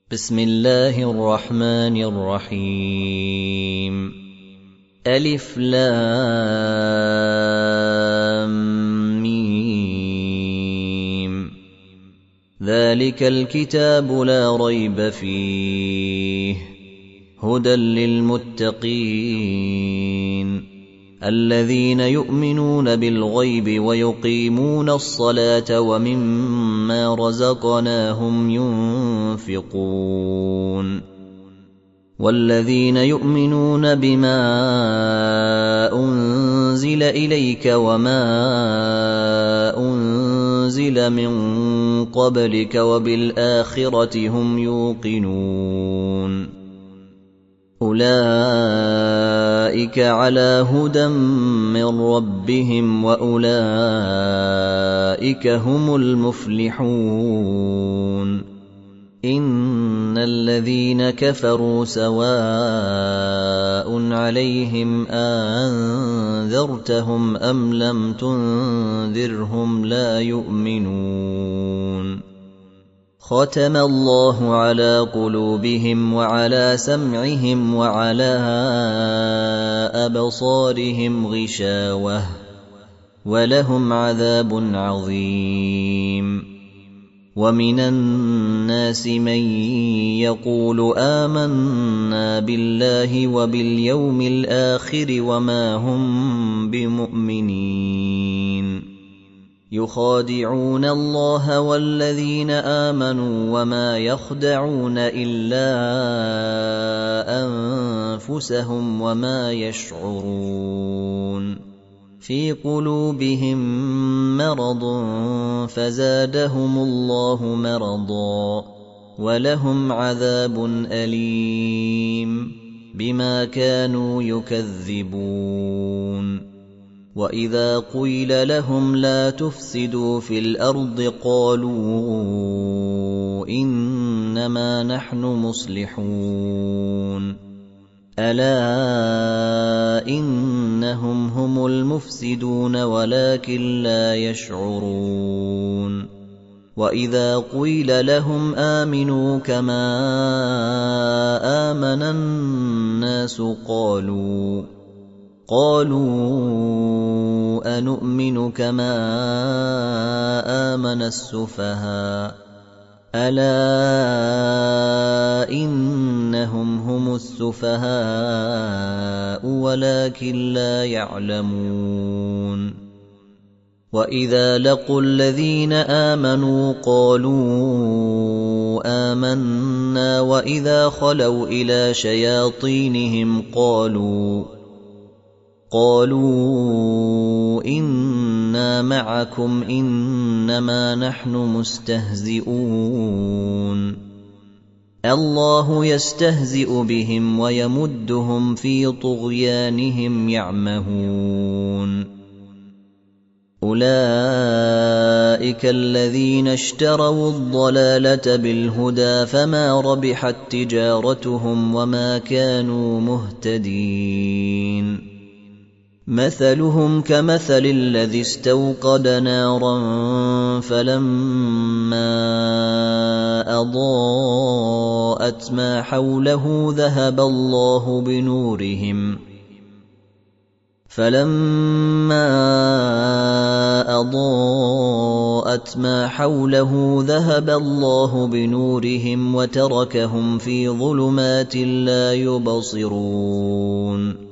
بسم الله الرحمن الرحيم. ألف لام ميم. ذلك الكتاب لا ريب فيه هدى للمتقين الذين يؤمنون بالغيب ويقيمون الصلاة ومما رزقناهم ينفقون والذين يؤمنون بما أنزل إليك وما أنزل من قبلك وبالآخرة هم يوقنون أولئك على هدى من ربهم وأولئك هم المفلحون. إن الذين كفروا سواء عليهم أنذرتهم أم لم تنذرهم لا يؤمنون. ختم الله على قلوبهم وعلى سمعهم وعلى أبصارهم غشاوة ولهم عذاب عظيم. ومن الناس من يقول آمنا بالله وباليوم الآخر وما هم بمؤمنين يخادعون الله والذين آمنوا وما يخدعون إلا أنفسهم وما يشعرون. في قلوبهم مرض فزادهم الله مرضا ولهم عذاب أليم بما كانوا يكذبون. وإذا قيل لهم لا تفسدوا في الأرض قالوا إنما نحن مصلحون ألا إنهم هم المفسدون ولكن لا يشعرون. وإذا قيل لهم آمنوا كما آمن الناس قالوا أنؤمن كما آمن السفهاء ألا إنهم هم السفهاء ولكن لا يعلمون. وإذا لقوا الذين آمنوا قالوا آمنا وإذا خلوا إلى شياطينهم قالوا إنا معكم إنما نحن مستهزئون. الله يستهزئ بهم ويمدهم في طغيانهم يعمهون. أولئك الذين اشتروا الضلالة بالهدى فما ربحت تجارتهم وما كانوا مهتدين. مثلهم كمثل الذي استوقد نارا فلما أضاءت ما حوله ذهب الله بنورهم وتركهم في ظلمات لا يبصرون.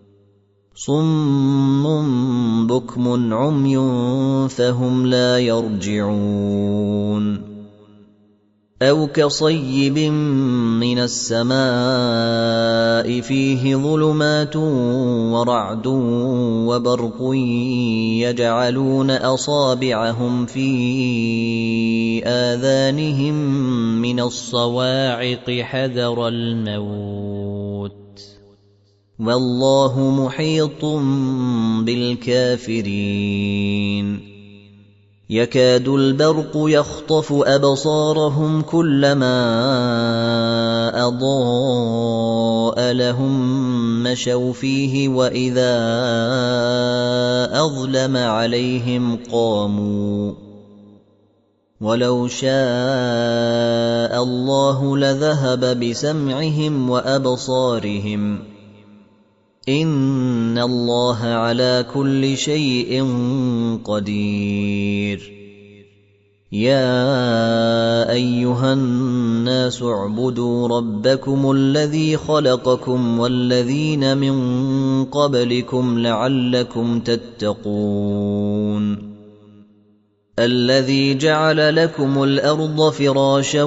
صم بكم عمي فهم لا يرجعون. أو كصيب من السماء فيه ظلمات ورعد وبرق يجعلون أصابعهم في آذانهم من الصواعق حذر الموت والله محيط بالكافرين. يكاد البرق يخطف أبصارهم كلما أضاء لهم مشوا فيه وإذا أظلم عليهم قاموا ولو شاء الله لذهب بسمعهم وأبصارهم إن الله على كل شيء قدير يا أيها الناس اعبدوا ربكم الذي خلقكم والذين من قبلكم لعلكم تتقون الذي جعل لكم الأرض فراشا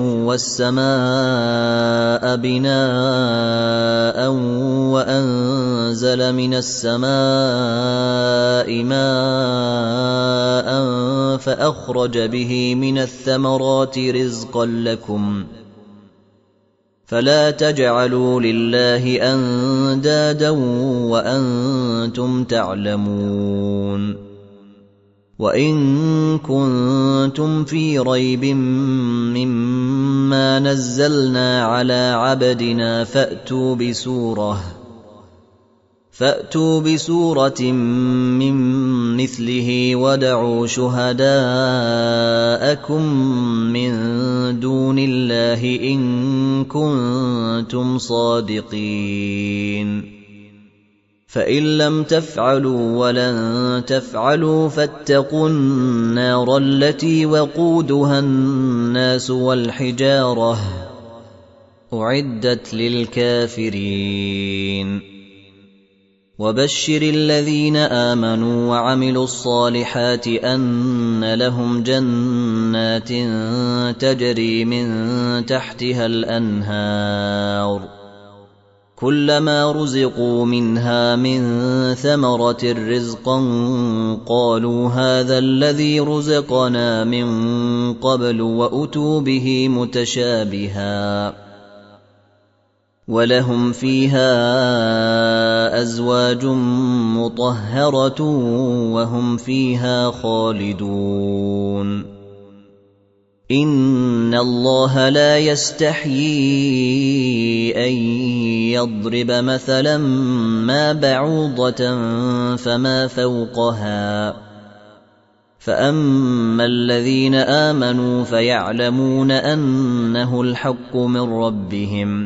والسماء بناء وأنزل من السماء ماء فأخرج به من الثمرات رزقا لكم فلا تجعلوا لله أندادا وأنتم تعلمون وإن كنتم في ريب مما نزلنا على عبدنا فأتوا بسورة من مثله ودعوا شهداءكم من دون الله إن كنتم صادقين فإن لم تفعلوا ولن تفعلوا فاتقوا النار التي وقودها الناس والحجارة أعدت للكافرين وبشر الذين آمنوا وعملوا الصالحات أن لهم جنات تجري من تحتها الأنهار كلما رزقوا منها من ثمرة رزقا قالوا هذا الذي رزقنا من قبل وأتوا به متشابها ولهم فيها أزواج مطهرة وهم فيها خالدون إن الله لا يستحيي أن يضرب مثلا ما بعوضة فما فوقها فأما الذين آمنوا فيعلمون أنه الحق من ربهم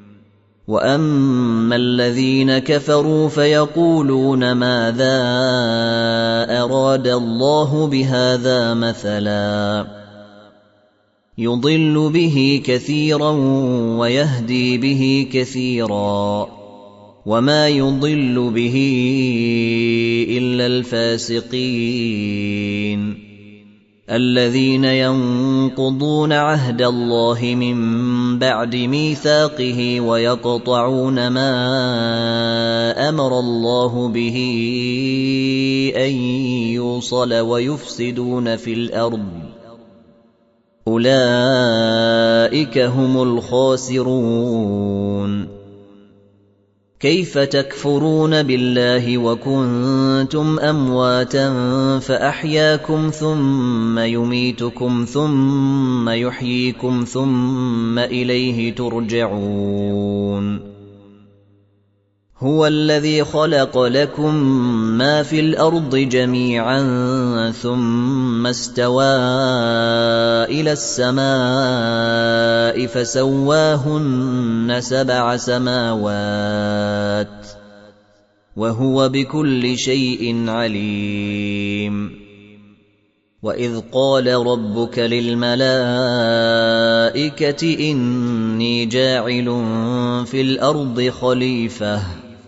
وأما الذين كفروا فيقولون ماذا أراد الله بهذا مثلا يضل به كثيرا ويهدي به كثيرا وما يضل به إلا الفاسقين الذين ينقضون عهد الله من بعد ميثاقه ويقطعون ما أمر الله به أن يوصل ويفسدون في الأرض أولئك هم الخاسرون كيف تكفرون بالله وكنتم أمواتا فأحياكم ثم يميتكم ثم يحييكم ثم إليه ترجعون هو الذي خلق لكم ما في الأرض جميعا ثم استوى إلى السماء فسواهن 7 سماوات وهو بكل شيء عليم وإذ قال ربك للملائكة إني جاعل في الأرض خليفة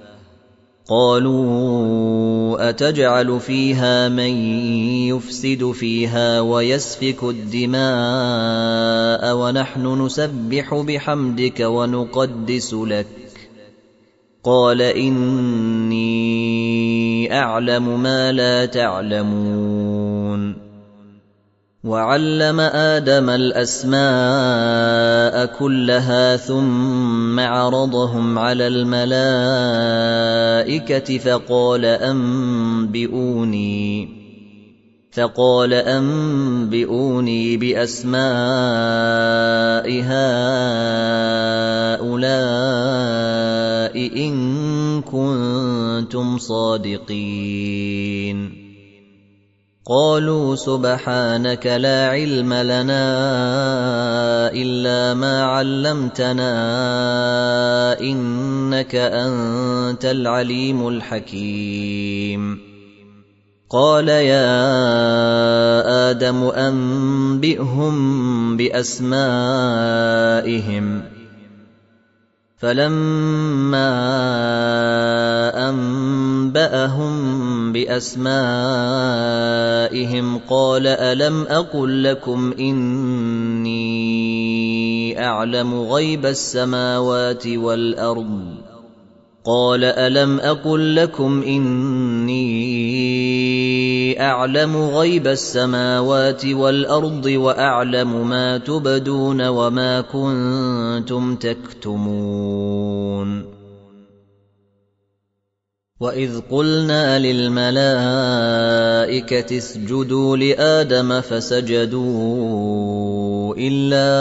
قالوا أتجعل فيها من يفسد فيها ويسفك الدماء ونحن نسبح بحمدك ونقدس لك قال إني أعلم ما لا تعلمون وعلم آدم الأسماء كلها ثم عرضهم على الملائكة فقال أنبئوني بأسماء هؤلاء إن كنتم صادقين قالوا سبحانك لا علم لنا إلا ما علمتنا إنك أنت العليم الحكيم قال يا آدم أنبئهم بأسمائهم فلما أنبأهم بأسمائهم قال ألم أقل لكم إني أعلم غيب السماوات والأرض قال ألم أقل لكم إني أعلم غيب السماوات والأرض وأعلم ما تبدون وما كنتم تكتمون وإذ قلنا للملائكة اسجدوا لآدم فسجدوا إلا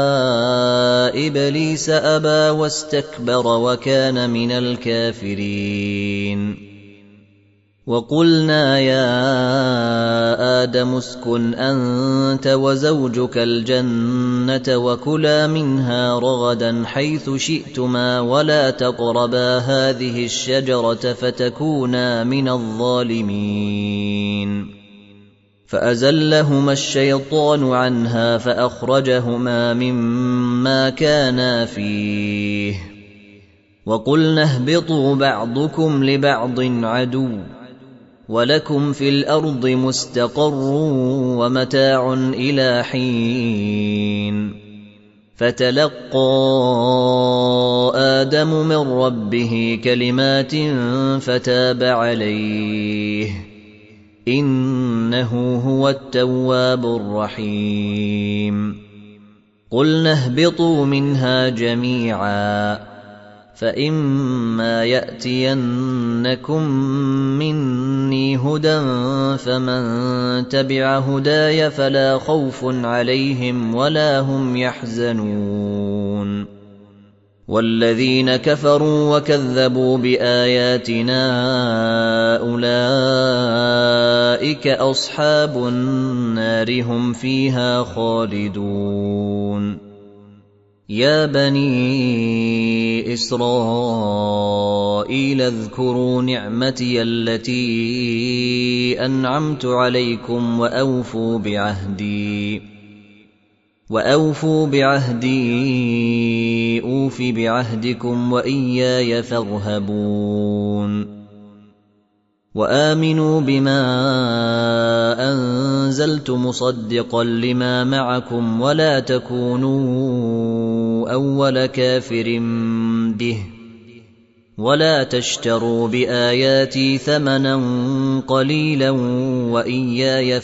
إبليس أبى واستكبر وكان من الكافرين وقلنا يا آدم اسكن أنت وزوجك الجنة وكلا منها رغدا حيث شئتما ولا تقربا هذه الشجرة فتكونا من الظالمين فأزلهما الشيطان عنها فأخرجهما مما كانا فيه وقلنا اهبطوا بعضكم لبعض عدو ولكم في الأرض مستقر ومتاع إلى حين فتلقى آدم من ربه كلمات فتاب عليه إنه هو التواب الرحيم قلنا اهبطوا منها جميعا فإما يأتينكم مني هدى فمن تبع هداي فلا خوف عليهم ولا هم يحزنون والذين كفروا وكذبوا بآياتنا أولئك أصحاب النار هم فيها خالدون يا بني إسرائيل اذكروا نعمتي التي أنعمت عليكم وأوفوا بعهدي أوف بعهدكم وإياي فارهبون وآمنوا بما أنزلت مصدقا لما معكم ولا تكونوا أول كافر به ولا تشتروا بآياتي ثمنا قليلا وإياي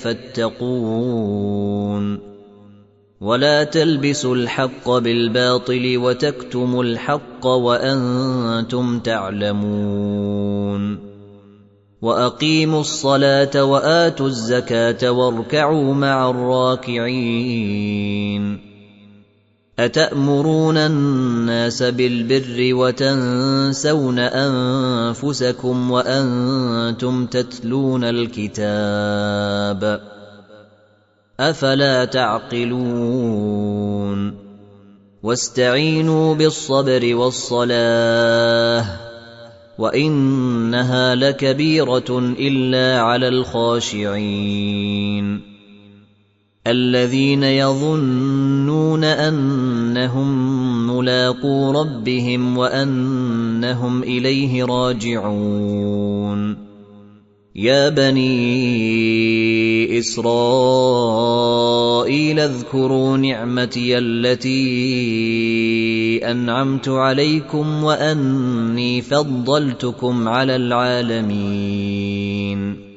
فاتقون ولا تلبسوا الحق بالباطل وتكتموا الحق وأنتم تعلمون وأقيموا الصلاة وآتوا الزكاة واركعوا مع الراكعين أتأمرون الناس بالبر وتنسون أنفسكم وأنتم تتلون الكتاب أفلا تعقلون واستعينوا بالصبر والصلاة وإنها لكبيرة إلا على الخاشعين الذين يظنون أنهم ملاقو ربهم وأنهم إليه راجعون يا بني إسرائيل اذكروا نعمتي التي أنعمت عليكم وأني فضلتكم على العالمين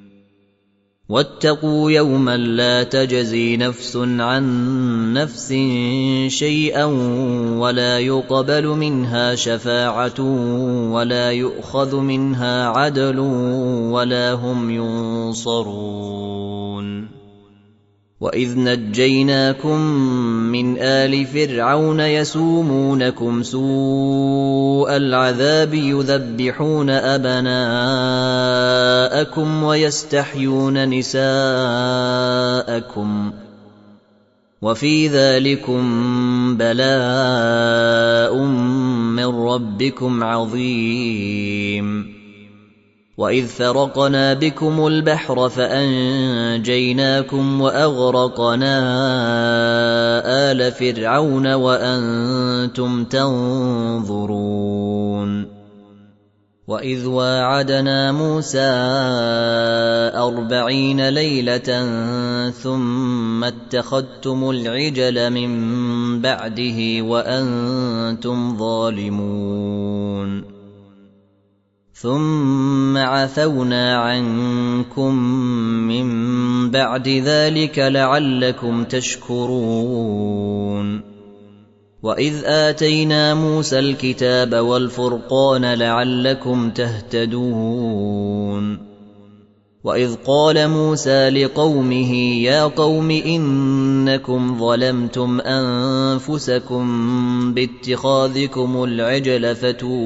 واتقوا يوما لا تجزي نفس عن نفس شيئا ولا يقبل منها شفاعة ولا يؤخذ منها عدل ولا هم ينصرون وإذ نجيناكم من آل فرعون يسومونكم سوء العذاب يذبحون أبناءكم ويستحيون نساءكم وفي ذلكم بلاء من ربكم عظيم وإذ فرقنا بكم البحر فأنجيناكم وأغرقنا آل فرعون وأنتم تنظرون وإذ واعدنا موسى 40 ليلة ثم اتخذتم العجل من بعده وأنتم ظالمون ثم عفونا عنكم من بعد ذلك لعلكم تشكرون وإذ آتينا موسى الكتاب والفرقان لعلكم تهتدون وإذ قال موسى لقومه يا قوم إنكم ظلمتم أنفسكم باتخاذكم العجل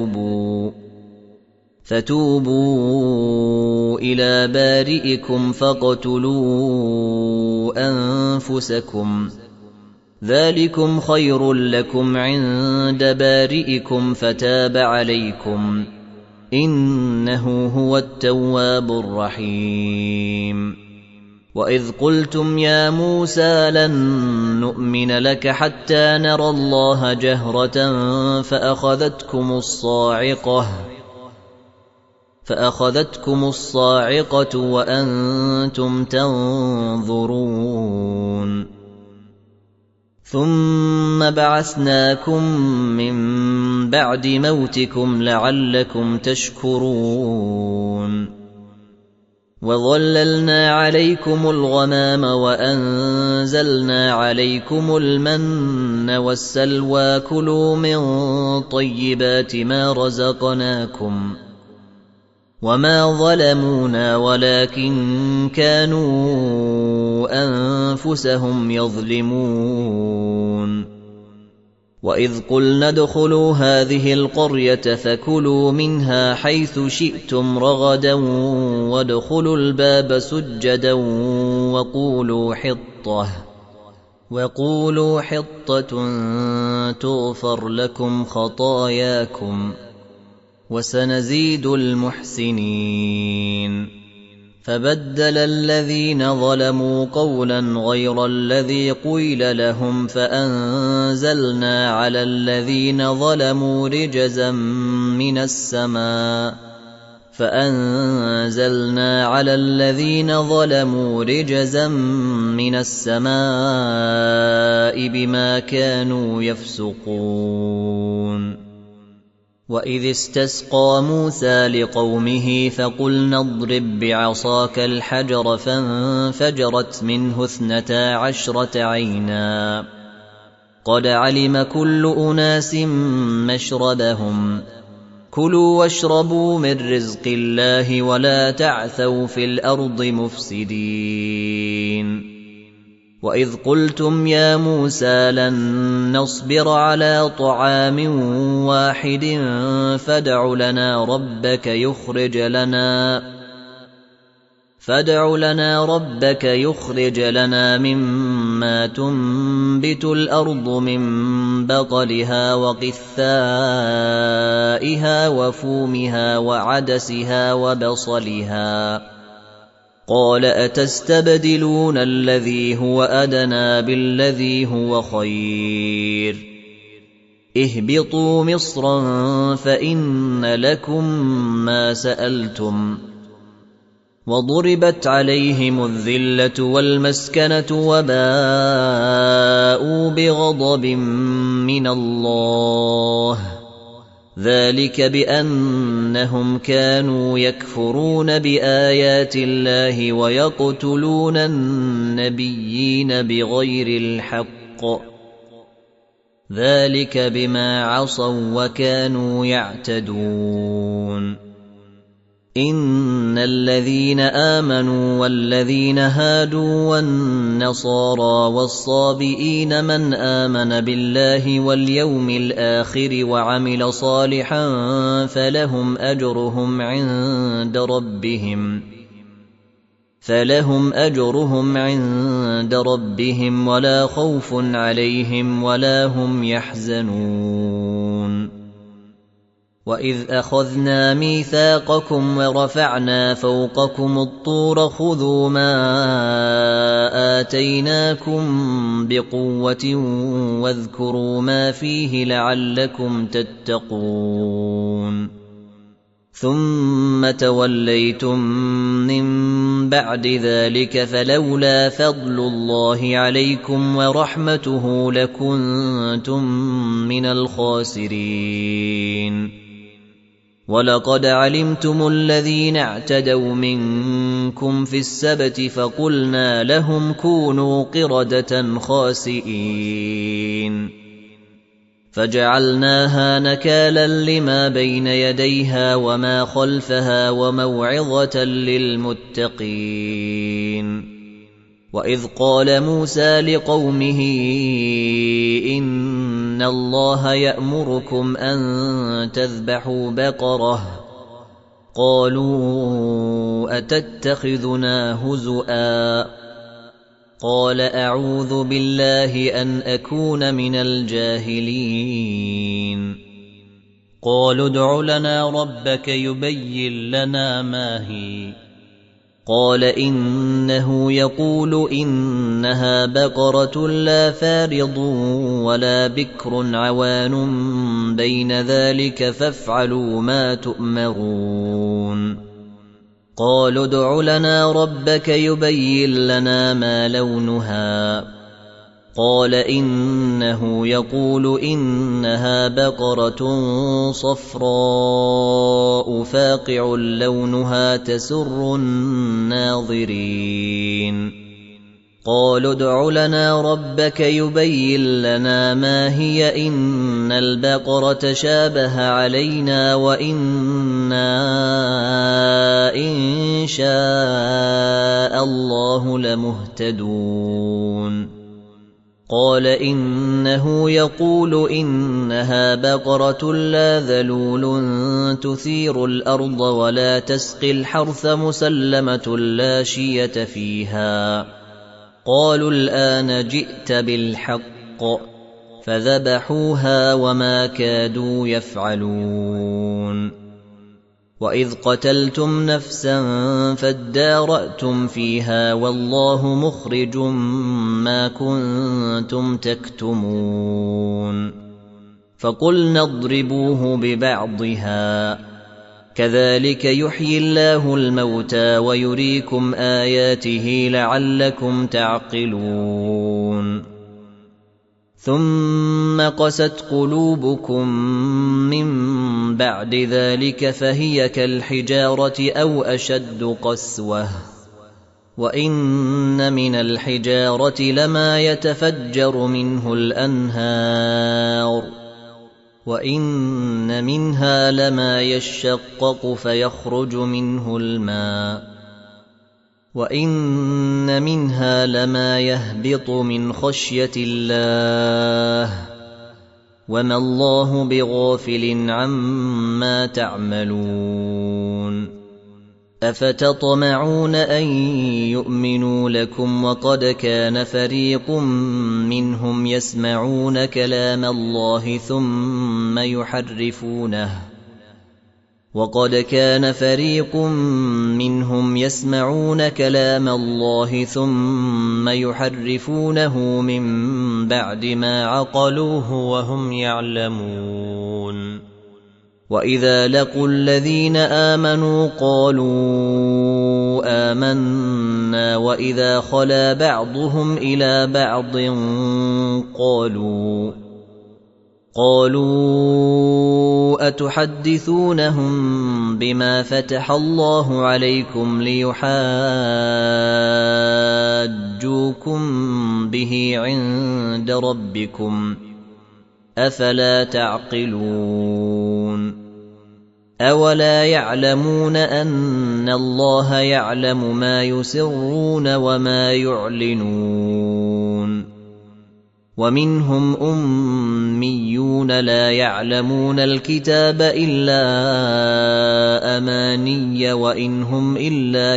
فتوبوا إلى بارئكم فاقتلوا أنفسكم ذلكم خير لكم عند بارئكم فتاب عليكم إنه هو التواب الرحيم وإذ قلتم يا موسى لن نؤمن لك حتى نرى الله جهرة فأخذتكم الصاعقة وأنتم تنظرون ثم بعثناكم من بعد موتكم لعلكم تشكرون وظللنا عليكم الغمام وأنزلنا عليكم المن والسلوى كلوا من طيبات ما رزقناكم وما ظلمونا ولكن كانوا أنفسهم يظلمون وإذ قلنا ادخلوا هذه القرية فكلوا منها حيث شئتم رغدا وادخلوا الباب سجدا وقولوا حطة تغفر لكم خطاياكم وسنزيد المحسنين فبدل الذين ظلموا قولا غير الذي قيل لهم فأنزلنا على الذين ظلموا رجزا من السماء بما كانوا يفسقون وإذ استسقى موسى لقومه فقلنا اضرب بعصاك الحجر فانفجرت منه 12 عينا قد علم كل أناس مشربهم كلوا واشربوا من رزق الله ولا تعثوا في الأرض مفسدين وإذ قلتم يا موسى لن نصبر على طعام واحد فادع لنا ربك يخرج لنا مما تنبت الأرض من بقلها وقثائها وفومها وعدسها وبصلها قال أتستبدلون الذي هو أدنى بالذي هو خير اهبطوا مصرا فإن لكم ما سألتم وضربت عليهم الذلة والمسكنة وباءوا بغضب من الله ذلك بأنهم كانوا يكفرون بآيات الله ويقتلون النبيين بغير الحق ذلك بما عصوا وكانوا يعتدون إن الذين آمنوا والذين هادوا والنصارى والصابئين من آمن بالله واليوم الآخر وعمل صالحا فلهم أجرهم عند ربهم ولا خوف عليهم ولا هم يحزنون وإذ أخذنا ميثاقكم ورفعنا فوقكم الطور خذوا ما آتيناكم بقوة واذكروا ما فيه لعلكم تتقون ثم توليتم من بعد ذلك فلولا فضل الله عليكم ورحمته لكنتم من الخاسرين ولقد علمتم الذين اعتدوا منكم في السبت فقلنا لهم كونوا قردة خاسئين فجعلناها نكالا لما بين يديها وما خلفها وموعظة للمتقين وإذ قال موسى لقومه إن الله يأمركم أن تذبحوا بقرة قالوا أتتخذنا هزؤا قال أعوذ بالله أن أكون من الجاهلين قالوا ادع لنا ربك يبين لنا ما هي قال إنه يقول إنها بقرة لا فارض ولا بكر عوان بين ذلك فافعلوا ما تؤمرون قالوا ادع لنا ربك يبين لنا ما لونها قال إنه يقول إنها بقرة صفراء فاقع لونها تسر الناظرين قالوا ادع لنا ربك يبين لنا ما هي إن البقرة شابه علينا وإنا إن شاء الله لمهتدون قال إنه يقول إنها بقرة لا ذلول تثير الأرض ولا تسقي الحرث مسلمة لا شية فيها قالوا الآن جئت بالحق فذبحوها وما كادوا يفعلون وإذ قتلتم نفسا فادارأتم فيها والله مخرج ما كنتم تكتمون فقلنا اضربوه ببعضها كذلك يحيي الله الموتى ويريكم آياته لعلكم تعقلون ثم قست قلوبكم من بعد ذلك فهي كالحجارة أو أشد قسوة وإن من الحجارة لما يتفجر منه الأنهار وإن منها لما يشقق فيخرج منه الماء وإن منها لما يهبط من خشية الله وما الله بغافل عما تعملون أفتطمعون أن يؤمنوا لكم وقد كان فريق منهم يسمعون كلام الله ثم يحرفونه من بعد ما عقلوه وهم يعلمون وإذا لقوا الذين آمنوا قالوا آمنا وإذا خلا بعضهم إلى بعض قالوا أتحدثونهم بما فتح الله عليكم ليحاجوكم به عند ربكم أفلا تعقلون أَوَلَا يَعْلَمُونَ أَنَّ اللَّهَ يَعْلَمُ مَا يُسِرُّونَ وَمَا يُعْلِنُونَ وَمِنْهُمْ أُمِّيُّونَ لَا يَعْلَمُونَ الْكِتَابَ إِلَّا أَمَانِيَّ وَإِنْ هُمْ إِلَّا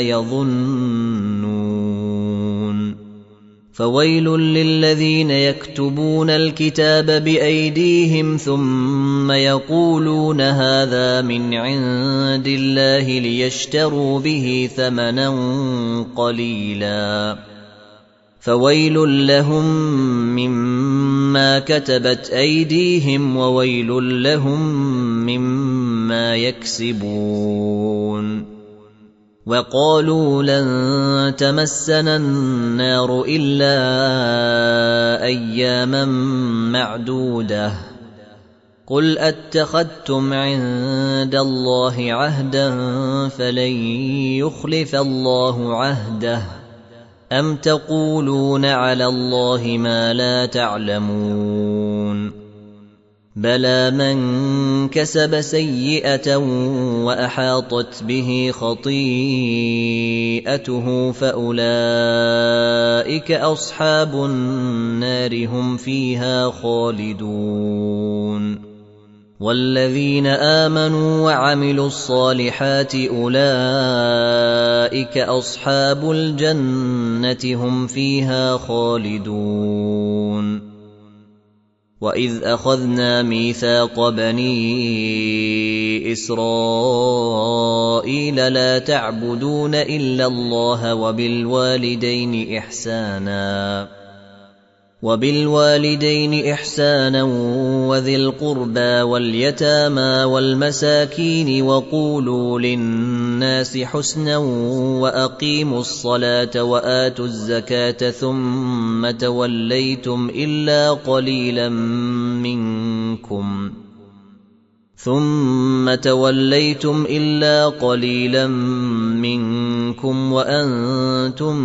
يَظُنُّونَ فَوَيْلٌ لِّلَّذِينَ يَكْتُبُونَ الْكِتَابَ بِأَيْدِيهِمْ ثُمَّ يَقُولُونَ هَٰذَا مِنْ عِندِ اللَّهِ لِيَشْتَرُوا بِهِ ثَمَنًا قَلِيلًا فَوَيْلٌ لَّهُم مِّمَّا كَتَبَتْ أَيْدِيهِمْ وَوَيْلٌ لَّهُم مِّمَّا يَكْسِبُونَ وَقَالُوا لَن تَمَسَّنَا النَّارُ إِلَّا أَيَّامًا مَّعْدُودَةً قُلْ أَتَّخَذْتُمْ عِندَ اللَّهِ عَهْدًا فَلَن يُخْلِفَ اللَّهُ عَهْدَهُ أَمْ تَقُولُونَ عَلَى اللَّهِ مَا لَا تَعْلَمُونَ بَلَىٰ مَن كَسَبَ سَيِّئَةً وَأَحَاطَتْ بِهِ خَطِيئَتُهُ فَأُولَٰئِكَ أَصْحَابُ النَّارِ هُمْ فِيهَا خَالِدُونَ وَالَّذِينَ آمَنُوا وَعَمِلُوا الصَّالِحَاتِ أُولَٰئِكَ أَصْحَابُ الْجَنَّةِ هُمْ فِيهَا خَالِدُونَ وَإِذْ أَخَذْنَا مِيثَاقَ بَنِي إِسْرَائِيلَ لَا تَعْبُدُونَ إِلَّا اللَّهَ وَبِالْوَالِدَيْنِ إِحْسَانًا وَذِي الْقُرْبَى وَالْيَتَامَى وَالْمَسَاكِينِ وَقُولُوا لِلنَّاسِ حُسْنًا وَأَقِيمُوا الصَّلَاةَ وَآتُوا الزَّكَاةَ ثُمَّ تَوَلَّيْتُمْ إِلَّا قَلِيلًا مِّنكُمْ وَأَنتُم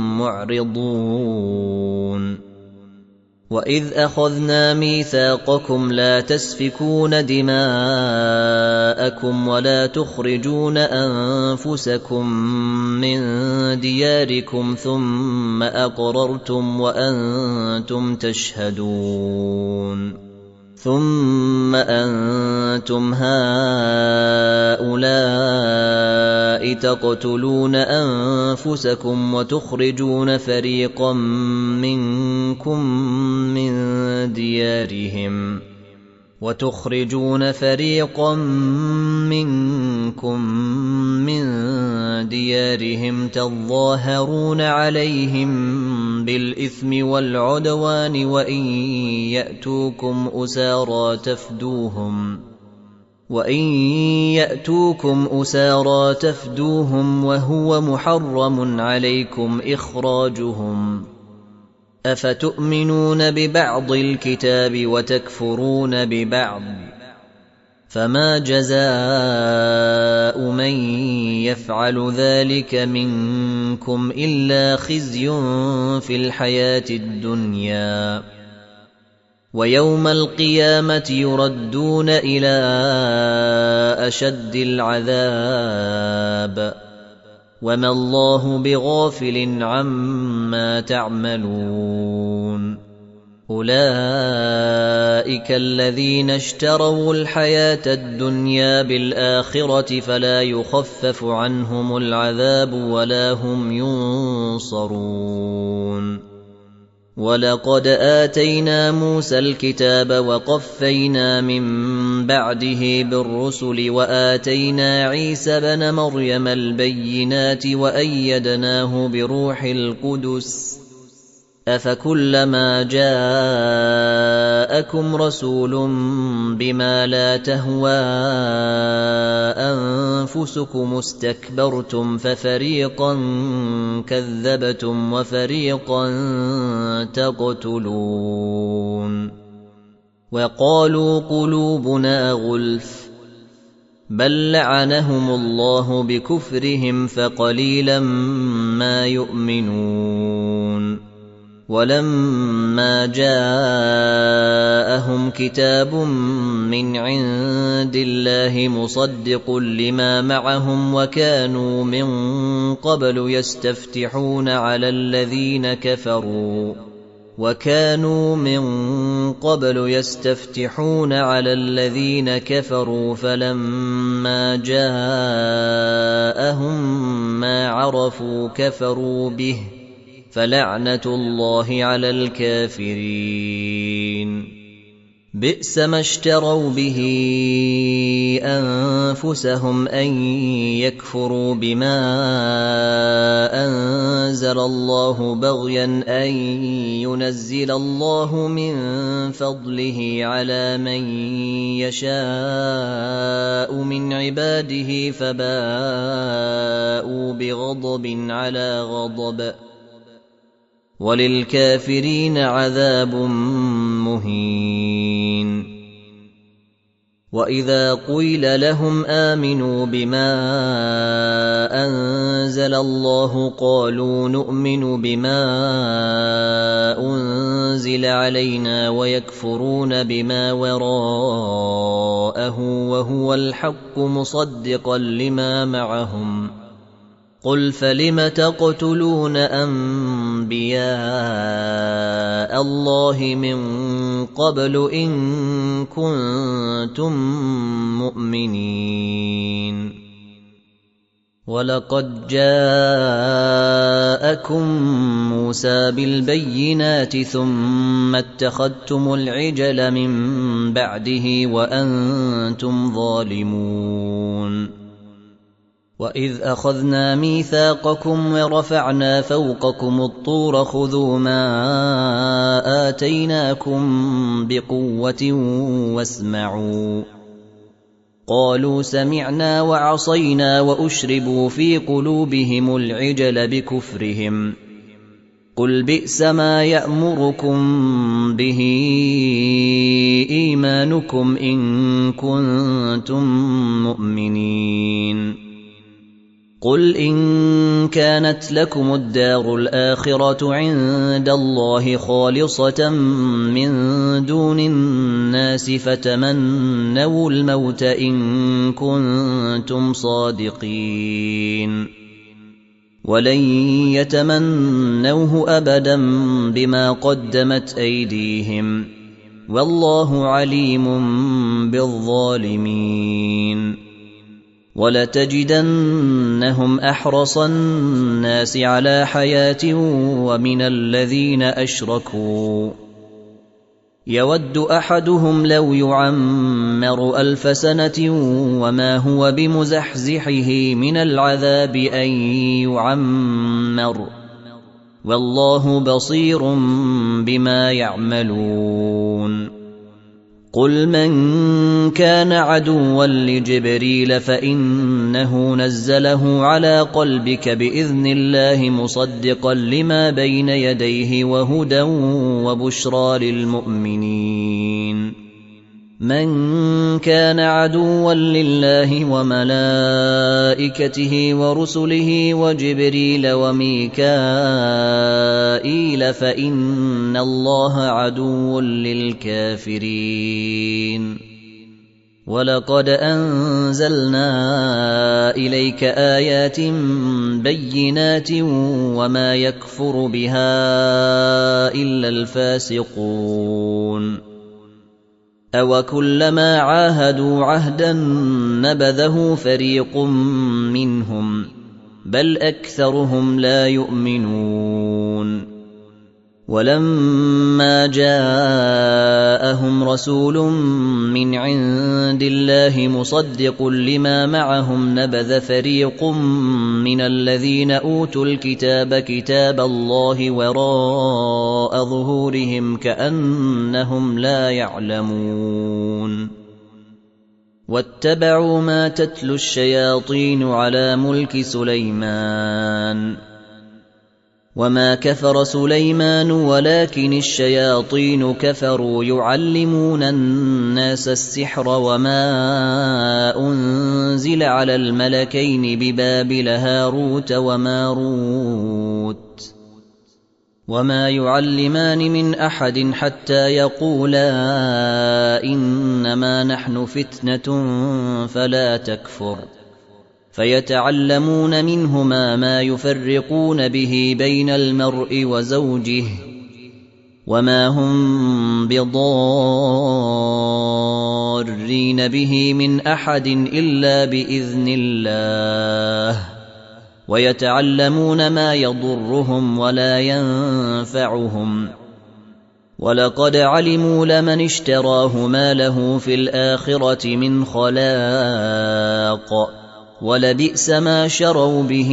مُّعْرِضُونَ وَإِذْ أَخَذْنَا مِيثَاقَكُمْ لَا تَسْفِكُونَ دِمَاءَكُمْ وَلَا تُخْرِجُونَ أَنفُسَكُم مِّن دِيَارِكُمْ ثُمَّ أَقْرَرْتُمْ وَأَنتُمْ تَشْهَدُونَ ثُمَّ أَنتُمْ هَٰؤُلَاءِ تَقْتُلُونَ أَنفُسَكُمْ وَتُخْرِجُونَ فَرِيقًا مِّنكُم مِّن دِيَارِهِمْ تَظَاهَرُونَ عَلَيْهِم بِالْإِثْمِ وَالْعُدْوَانِ وَإِن يَأْتُوكُمْ أُسَارَىٰ تَفْدُوهُمْ وَهُوَ مُحَرَّمٌ عَلَيْكُمْ إِخْرَاجُهُمْ أَفَتُؤْمِنُونَ بِبَعْضِ الْكِتَابِ وَتَكْفُرُونَ بِبَعْضٍ فَمَا جَزَاءُ مَن يَفْعَلُ ذَلِكَ مِنكُمْ إِلَّا خِزْيٌ فِي الْحَيَاةِ الدُّنْيَا وَيَوْمَ الْقِيَامَةِ يُرَدُّونَ إِلَىٰ أَشَدِّ الْعَذَابِ وَمَا اللَّهُ بِغَافِلٍ عَمَّا تَعْمَلُونَ أُولَئِكَ الَّذِينَ اشْتَرَوُا الْحَيَاةَ الدُّنْيَا بِالْآخِرَةِ فَلَا يُخَفَّفُ عَنْهُمُ الْعَذَابُ وَلَا هُمْ يُنصَرُونَ وَلَقَدْ آتَيْنَا مُوسَى الْكِتَابَ وَقَفَّيْنَا مِن بَعْدِهِ بِالرُّسُلِ وَآتَيْنَا عِيسَى ابْنَ مَرْيَمَ الْبَيِّنَاتِ وَأَيَّدْنَاهُ بِرُوحِ الْقُدُسِ أَفَكُلَّمَا جَاءَكُمْ رَسُولٌ بِمَا لَا تَهْوَىٰ أَنفُسُكُمُ اسْتَكْبَرْتُمْ فَفَرِيقًا كَذَّبْتُمْ وَفَرِيقًا تَقْتُلُونَ وَقَالُوا قُلُوبُنَا غُلْفٌ بَل لَّعَنَهُمُ اللَّهُ بِكُفْرِهِمْ فَقَلِيلًا مَّا يُؤْمِنُونَ ولما جاءهم كتاب من عند الله مصدق لما معهم وكانوا من قبل يستفتحون على الذين كفروا فلما جاءهم ما عرفوا كفروا به فلعنة الله على الكافرين. بئس ما اشتروا به أنفسهم أن يكفروا بما أنزل الله بغيا أن ينزل الله من فضله على من يشاء من عباده فباءوا بغضب على غضب وللكافرين عذاب مهين. وإذا قيل لهم آمنوا بما أنزل الله قالوا نؤمن بما أنزل علينا ويكفرون بما وراءه وهو الحق مصدقا لما معهم. قل فلم تقتلون أنبياء الله من قبل إن كنتم مؤمنين. ولقد جاءكم موسى بالبينات ثم اتخذتم العجل من بعده وأنتم ظالمون. وإذ أخذنا ميثاقكم ورفعنا فوقكم الطور خذوا ما آتيناكم بقوة واسمعوا. قالوا سمعنا وعصينا وأشربوا في قلوبهم العجل بكفرهم. قل بئس ما يأمركم به إيمانكم إن كنتم مؤمنين. قل إن كانت لكم الدار الآخرة عند الله خالصة من دون الناس فتمنوا الموت إن كنتم صادقين. ولن يتمنوه أبدا بما قدمت أيديهم والله عليم بالظالمين. ولتجدنهم أحرص الناس على حياة ومن الذين أشركوا يود أحدهم لو يعمر 1000 سنة وما هو بمزحزحه من العذاب أن يعمر والله بصير بما يعملون. قل من كان عدوا لجبريل فإنه نزله على قلبك بإذن الله مصدقا لما بين يديه وهدى وبشرى للمؤمنين. من كان عدوا لله وملائكته ورسله وجبريل وميكائيل فإن الله عدو للكافرين. ولقد أنزلنا إليك آيات بينات وما يكفر بها إلا الفاسقون. أوكلما عاهدوا عهدا نبذه فريق منهم بل أكثرهم لا يؤمنون. ولما جاءهم رسول من عند الله مصدق لما معهم نبذ فريق من الذين أوتوا الكتاب كتاب الله وراء ظهورهم كأنهم لا يعلمون. واتبعوا ما تتلو الشياطين على ملك سليمان وما كفر سليمان ولكن الشياطين كفروا يعلمون الناس السحر وما أنزل على الملكين ببابل هاروت وماروت وما يعلمان من أحد حتى يقولا إنما نحن فتنة فلا تكفر فيتعلمون منهما ما يفرقون به بين المرء وزوجه وما هم بضارين به من أحد إلا بإذن الله ويتعلمون ما يضرهم ولا ينفعهم ولقد علموا لمن اشتراه ما له في الآخرة من خلاق ولبئس ما شروا به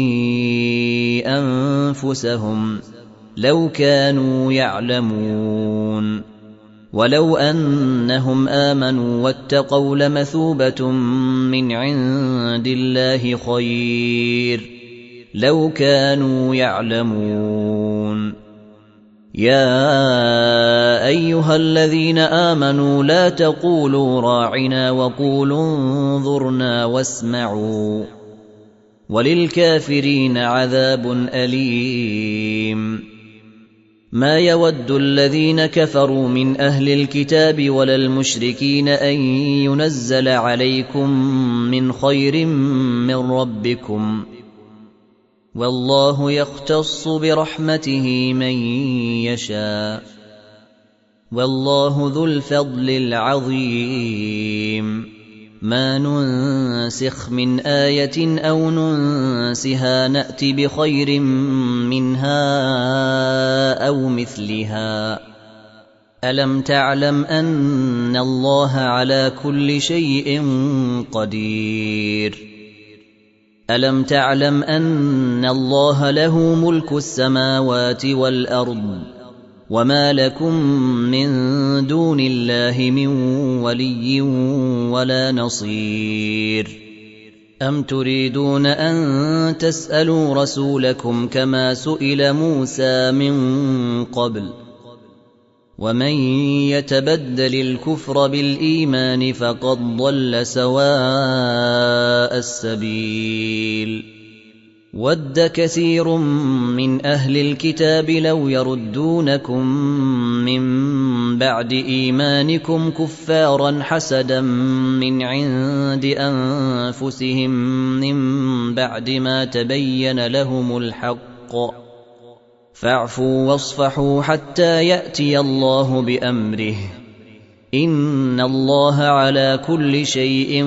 أنفسهم لو كانوا يعلمون ولو أنهم آمنوا واتقوا لمثوبة من عند الله خير لو كانوا يعلمون يا أيها الذين آمنوا لا تقولوا راعنا وقولوا انظرنا واسمعوا وللكافرين عذاب أليم ما يود الذين كفروا من أهل الكتاب ولا المشركين أن ينزل عليكم من خير من ربكم والله يختص برحمته من يشاء والله ذو الفضل العظيم ما ننسخ من آية أو ننسها نأت بخير منها أو مثلها ألم تعلم أن الله على كل شيء قدير ألم تعلم أن الله له ملك السماوات والأرض وما لكم من دون الله من ولي ولا نصير أم تريدون أن تسألوا رسولكم كما سئل موسى من قبل ومن يتبدل الكفر بالإيمان فقد ضل سواء السبيل ود كثير من أهل الكتاب لو يردونكم من بعد إيمانكم كفارا حسدا من عند أنفسهم من بعد ما تبين لهم الحق فاعفوا واصفحوا حتى يأتي الله بأمره إن الله على كل شيء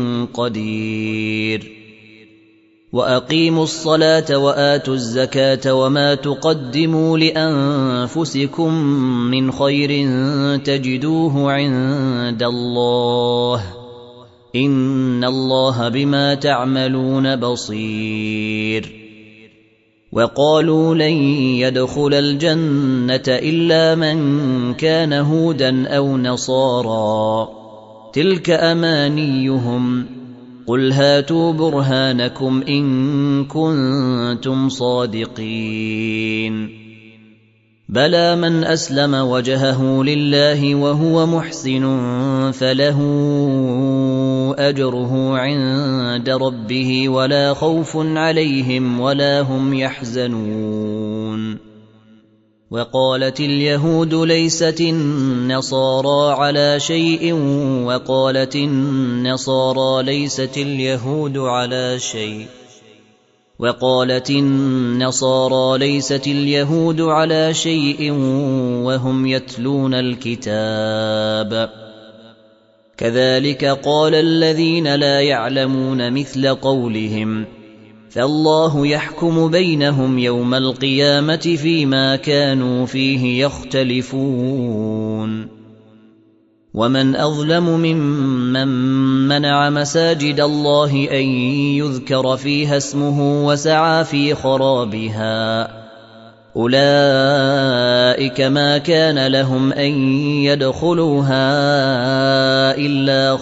قدير وأقيموا الصلاة وآتوا الزكاة وما تقدموا لأنفسكم من خير تجدوه عند الله إن الله بما تعملون بصير وقالوا لن يدخل الجنة إلا من كان هودا أو نصارى تلك أمانيهم قل هاتوا برهانكم إن كنتم صادقين بلى من أسلم وجهه لله وهو محسن فله أجره عند ربه ولا خوف عليهم ولا هم يحزنون وقالت اليهود ليست النصارى على شيء وقالت النصارى ليست اليهود على شيء وقالت النصارى ليست اليهود على شيء وهم يتلون الكتاب كذلك قال الذين لا يعلمون مثل قولهم فالله يحكم بينهم يوم القيامة فيما كانوا فيه يختلفون ومن أظلم ممن منع مساجد الله أن يذكر فيها اسمه وسعى في خرابها أولئك ما كان لهم أن يدخلوها إلا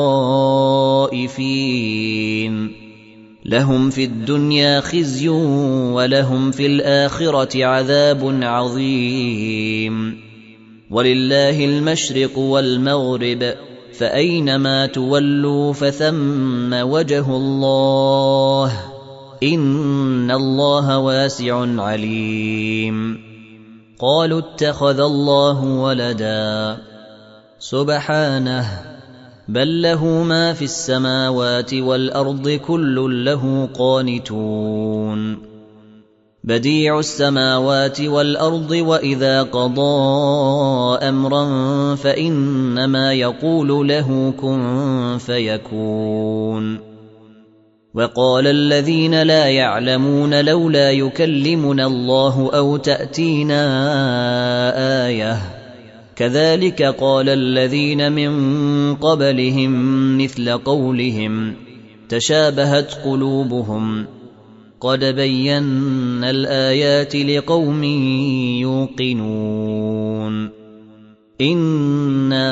خائفين لهم في الدنيا خزي ولهم في الآخرة عذاب عظيم ولله المشرق والمغرب فأينما تولوا فثم وجه الله إن الله واسع عليم. قالوا اتخذ الله ولدا سبحانه بل له ما في السماوات والأرض كل له قانتون بديع السماوات والأرض وإذا قضى أمرا فإنما يقول له كن فيكون. وقال الذين لا يعلمون لولا يكلمنا الله أو تأتينا آية كذلك قال الذين من قبلهم مثل قولهم تشابهت قلوبهم قد بينا الآيات لقوم يوقنون. إنا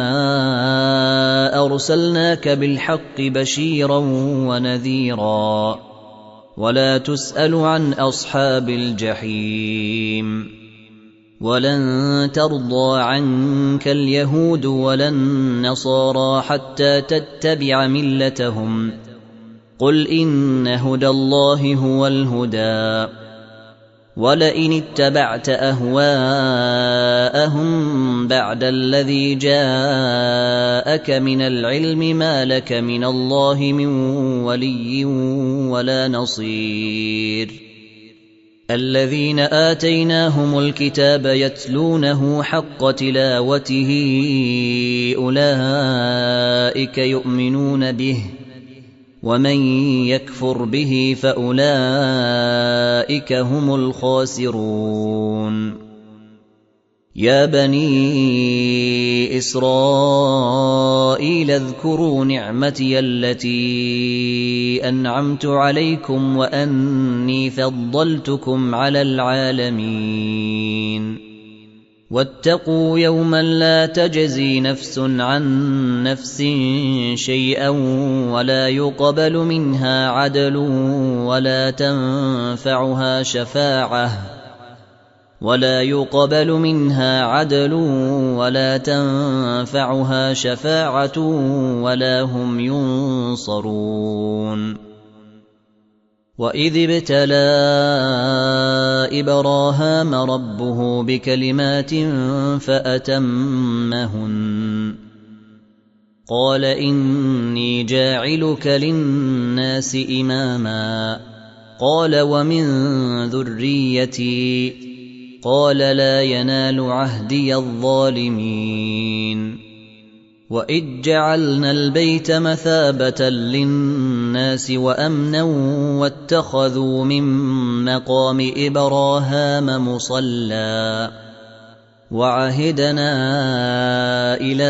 أرسلناك بالحق بشيرا ونذيرا ولا تسأل عن أصحاب الجحيم. ولن ترضى عنك اليهود ولا النصارى حتى تتبع ملتهم قل إن هدى الله هو الهدى ولئن اتبعت أهواءهم بعد الذي جاءك من العلم ما لك من الله من ولي ولا نصير. الذين آتيناهم الكتاب يتلونه حق تلاوته أولئك يؤمنون به ومن يكفر به فأولئك هم الخاسرون. يا بني إسرائيل اذكروا نعمتي التي أنعمت عليكم وأني فضلتكم على العالمين. واتقوا يوما لا تجزي نفس عن نفس شيئا ولا يقبل منها عدل ولا تنفعها شفاعة ولا هم ينصرون. وإذ ابتلى إبراهام ربه بكلمات فأتمهن قال إني جاعلك للناس إماما قال ومن ذريتي قال لا ينال عهدي الظالمين. وإذ جعلنا البيت مثابة للناس وأمنا واتخذوا من مقام إبراهام مصلى وعهدنا إلى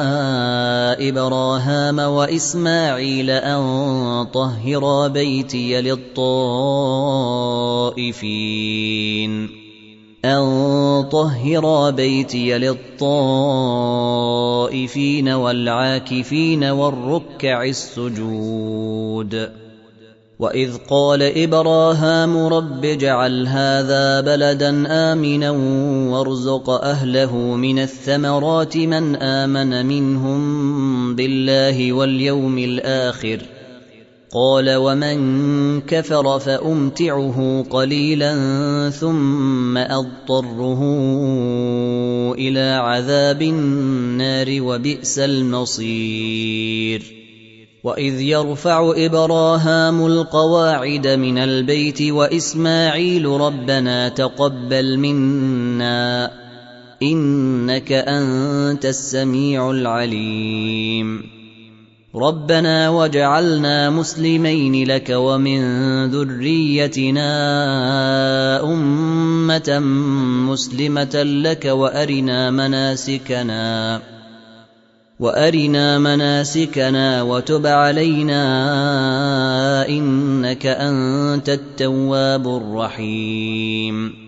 إبراهام وإسماعيل أن طهرا بيتي للطائفين والعاكفين والركع السجود. وإذ قال إبراهام رب اجعل هذا بلدا آمنا وارزق أهله من الثمرات من آمن منهم بالله واليوم الآخر قال ومن كفر فأمتعه قليلا ثم أضطره إلى عذاب النار وبئس المصير. وإذ يرفع إبراهام القواعد من البيت وإسماعيل ربنا تقبل منا إنك أنت السميع العليم. ربنا واجعلنا مسلمين لك ومن ذريتنا أمة مسلمة لك وأرنا مناسكنا وتب علينا إنك أنت التواب الرحيم.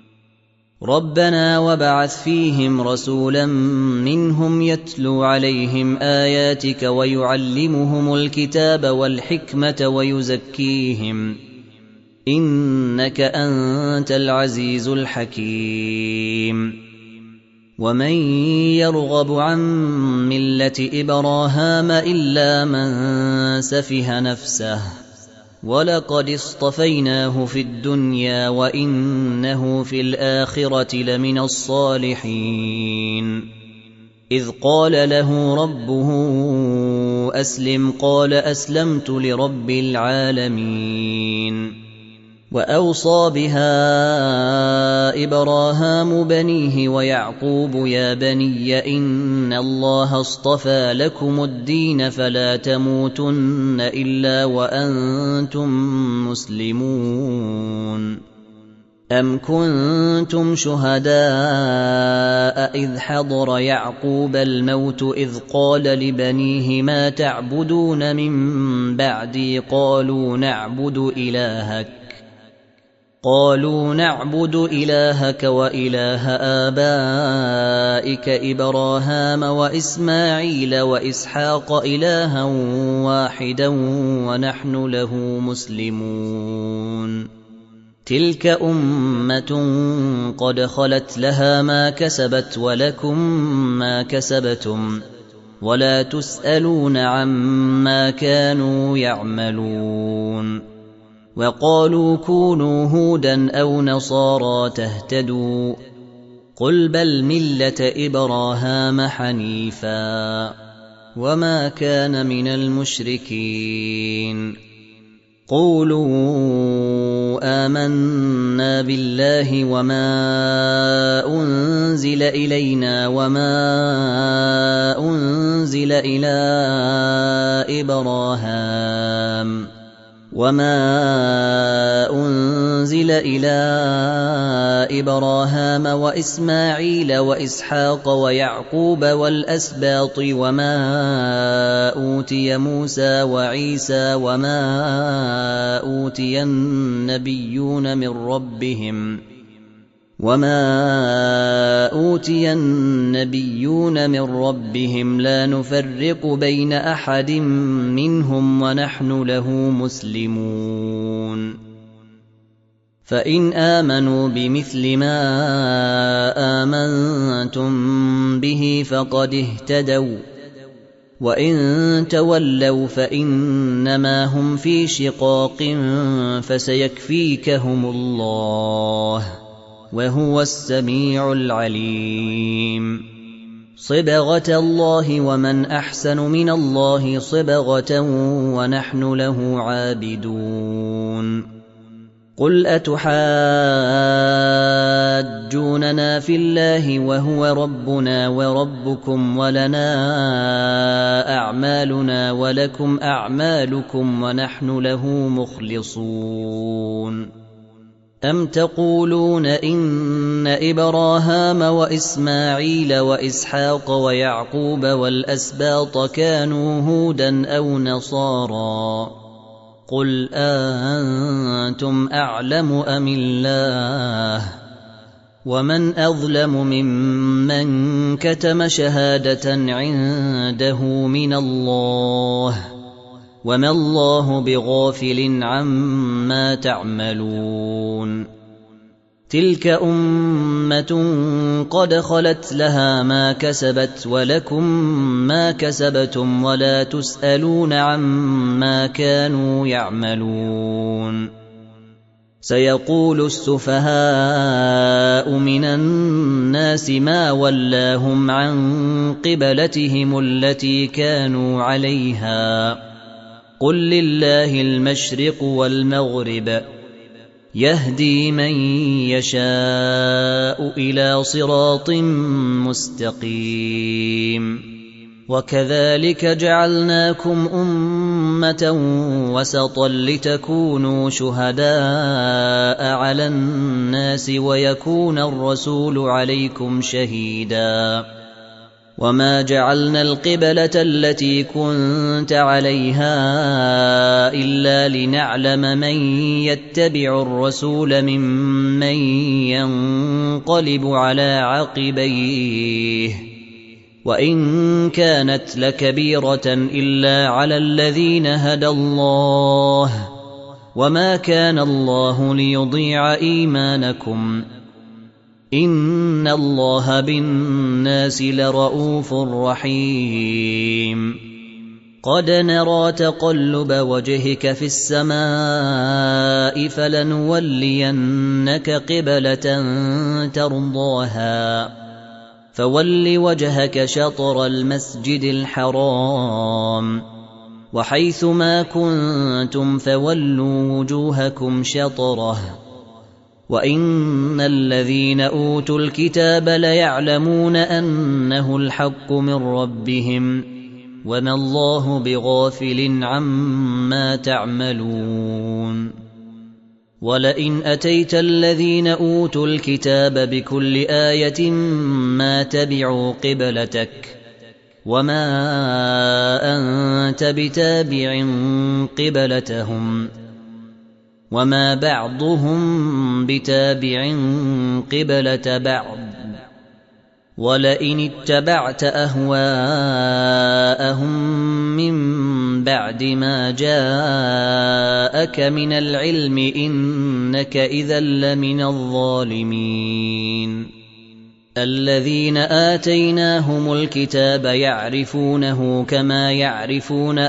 ربنا وابعث فيهم رسولا منهم يتلو عليهم آياتك ويعلمهم الكتاب والحكمة ويزكيهم إنك أنت العزيز الحكيم. ومن يرغب عن ملة إبراهام إلا من سفه نفسه وَلَقَدِ اصْطَفَيْنَاهُ فِي الدُّنْيَا وَإِنَّهُ فِي الْآخِرَةِ لَمِنَ الصَّالِحِينَ إِذْ قَالَ لَهُ رَبُّهُ أَسْلِمْ قَالَ أَسْلَمْتُ لِرَبِّ الْعَالَمِينَ وَأَوْصَى بِهَا إِبْرَاهِيمُ بَنِيهِ وَيَعْقُوبُ يَا بَنِيَّ إِنَّ اللَّهَ اصْطَفَى لَكُمُ الدِّينَ فَلَا تَمُوتُنَّ إِلَّا وَأَنْتُمْ مسلمون أَمْ كُنْتُمْ شُهَدَاءَ إِذْ حَضَرَ يَعْقُوبَ الْمَوْتُ إِذْ قَالَ لِبَنِيهِ مَا تَعْبُدُونَ مِن بَعْدِي قَالُوا نَعْبُدُ إِلَٰهَكَ وَإِلَٰهَ آبَائِكَ إِبْرَاهِيمَ وَإِسْمَاعِيلَ وَإِسْحَاقَ إِلَٰهًا وَاحِدًا وَنَحْنُ لَهُ مُسْلِمُونَ تِلْكَ أُمَّةٌ قَدْ خَلَتْ لَهَا مَا كَسَبَتْ وَلَكُم مَّا كَسَبْتُمْ وَلَا تُسْأَلُونَ عَمَّا كَانُوا يَعْمَلُونَ وَقَالُوا كُونُوا هُودًا أَوْ نَصَارَىٰ تَهْتَدُوا قُلْ بَلْ مِلَّةَ إِبْرَاهِيمَ حَنِيفًا وَمَا كَانَ مِنَ الْمُشْرِكِينَ قُولُوا آمَنَّا بِاللَّهِ وَمَا أُنزِلَ إِلَيْنَا وَمَا أُنزِلَ إِلَىٰ إِبْرَاهِيمَ وَإِسْمَاعِيلَ وَإِسْحَاقَ وَيَعْقُوبَ وَالْأَسْبَاطِ وَمَا أُوتِيَ مُوسَىٰ وَعِيسَىٰ وَمَا أُوتِيَ النَّبِيُّونَ مِن رَّبِّهِمْ لَا نُفَرِّقُ بَيْنَ أَحَدٍ مِّنْهُمْ وَنَحْنُ لَهُ مُسْلِمُونَ فَإِنْ آمَنُوا بِمِثْلِ مَا آمَنتُم بِهِ فَقَدِ اهْتَدَوا وَإِن تَوَلَّوْا فَإِنَّمَا هُمْ فِي شِقَاقٍ فَسَيَكْفِيكَهُمُ اللَّهُ وَهُوَ السَّمِيعُ الْعَلِيمُ صِبْغَةَ اللَّهِ وَمَنْ أَحْسَنُ مِنَ اللَّهِ صِبْغَةً وَنَحْنُ لَهُ عَابِدُونَ قُلْ أَتُحَاجُّونَنَا فِي اللَّهِ وَهُوَ رَبُّنَا وَرَبُّكُمْ وَلَنَا أَعْمَالُنَا وَلَكُمْ أَعْمَالُكُمْ وَنَحْنُ لَهُ مُخْلِصُونَ أَمْ تَقُولُونَ إِنَّ إِبْرَاهِيمَ وَإِسْمَاعِيلَ وَإِسْحَاقَ وَيَعْقُوبَ وَالْأَسْبَاطَ كَانُوا هُودًا أَوْ نَصَارَىٰ قُلْ أَنتُمْ أَعْلَمُ أَمِ اللَّهُ وَمَنْ أَظْلَمُ مِمَّن كَتَمَ شَهَادَةً عِندَهُ مِنَ اللَّهِ وَمَا اللَّهُ بِغَافِلٍ عَمَّا تَعْمَلُونَ تِلْكَ أُمَّةٌ قَدْ خَلَتْ لَهَا مَا كَسَبَتْ وَلَكُم مَّا كَسَبْتُمْ وَلَا تُسْأَلُونَ عَمَّا كَانُوا يَعْمَلُونَ سَيَقُولُ السُّفَهَاءُ مِنَ النَّاسِ مَا وَلَّاهُمْ عَن قِبْلَتِهِمُ الَّتِي كَانُوا عَلَيْهَا قُل لِّلَّهِ الْمَشْرِقُ وَالْمَغْرِبُ يَهْدِي مَن يَشَاءُ إِلَىٰ صِرَاطٍ مُّسْتَقِيمٍ وَكَذَلِكَ جَعَلْنَاكُمْ أُمَّةً وَسَطًا لِّتَكُونُوا شُهَدَاءَ عَلَى النَّاسِ وَيَكُونَ الرَّسُولُ عَلَيْكُمْ شَهِيدًا وَمَا جَعَلْنَا الْقِبْلَةَ الَّتِي كُنتَ عَلَيْهَا إِلَّا لِنَعْلَمَ مَن يَتَّبِعُ الرَّسُولَ مِمَّن يَنقَلِبُ عَلَىٰ عَقِبَيْهِ وَإِن كَانَتْ لَكَبِيرَةً إِلَّا عَلَى الَّذِينَ هَدَى اللَّهُ وَمَا كَانَ اللَّهُ لِيُضِيعَ إِيمَانَكُمْ إِنَّ اللَّهَ بِالنَّاسِ لَرَءُوفٌ رَحِيمٌ قد نرى تقلب وجهك في السماء فلنولينك قبلة ترضاها فول وجهك شطر المسجد الحرام وحيث ما كنتم فولوا وجوهكم شطره وإن الذين أوتوا الكتاب ليعلمون أنه الحق من ربهم وما الله بغافل عما تعملون ولئن أتيت الذين أوتوا الكتاب بكل آية ما تبعوا قبلتك وما أنت بتابع قبلتهم وما بعضهم بتابع قبلة بعض ولئن اتبعت أهواءهم من بعد ما جاءك من العلم إنك إذا لمن الظالمين الذين آتيناهم الكتاب يعرفونه كما يعرفون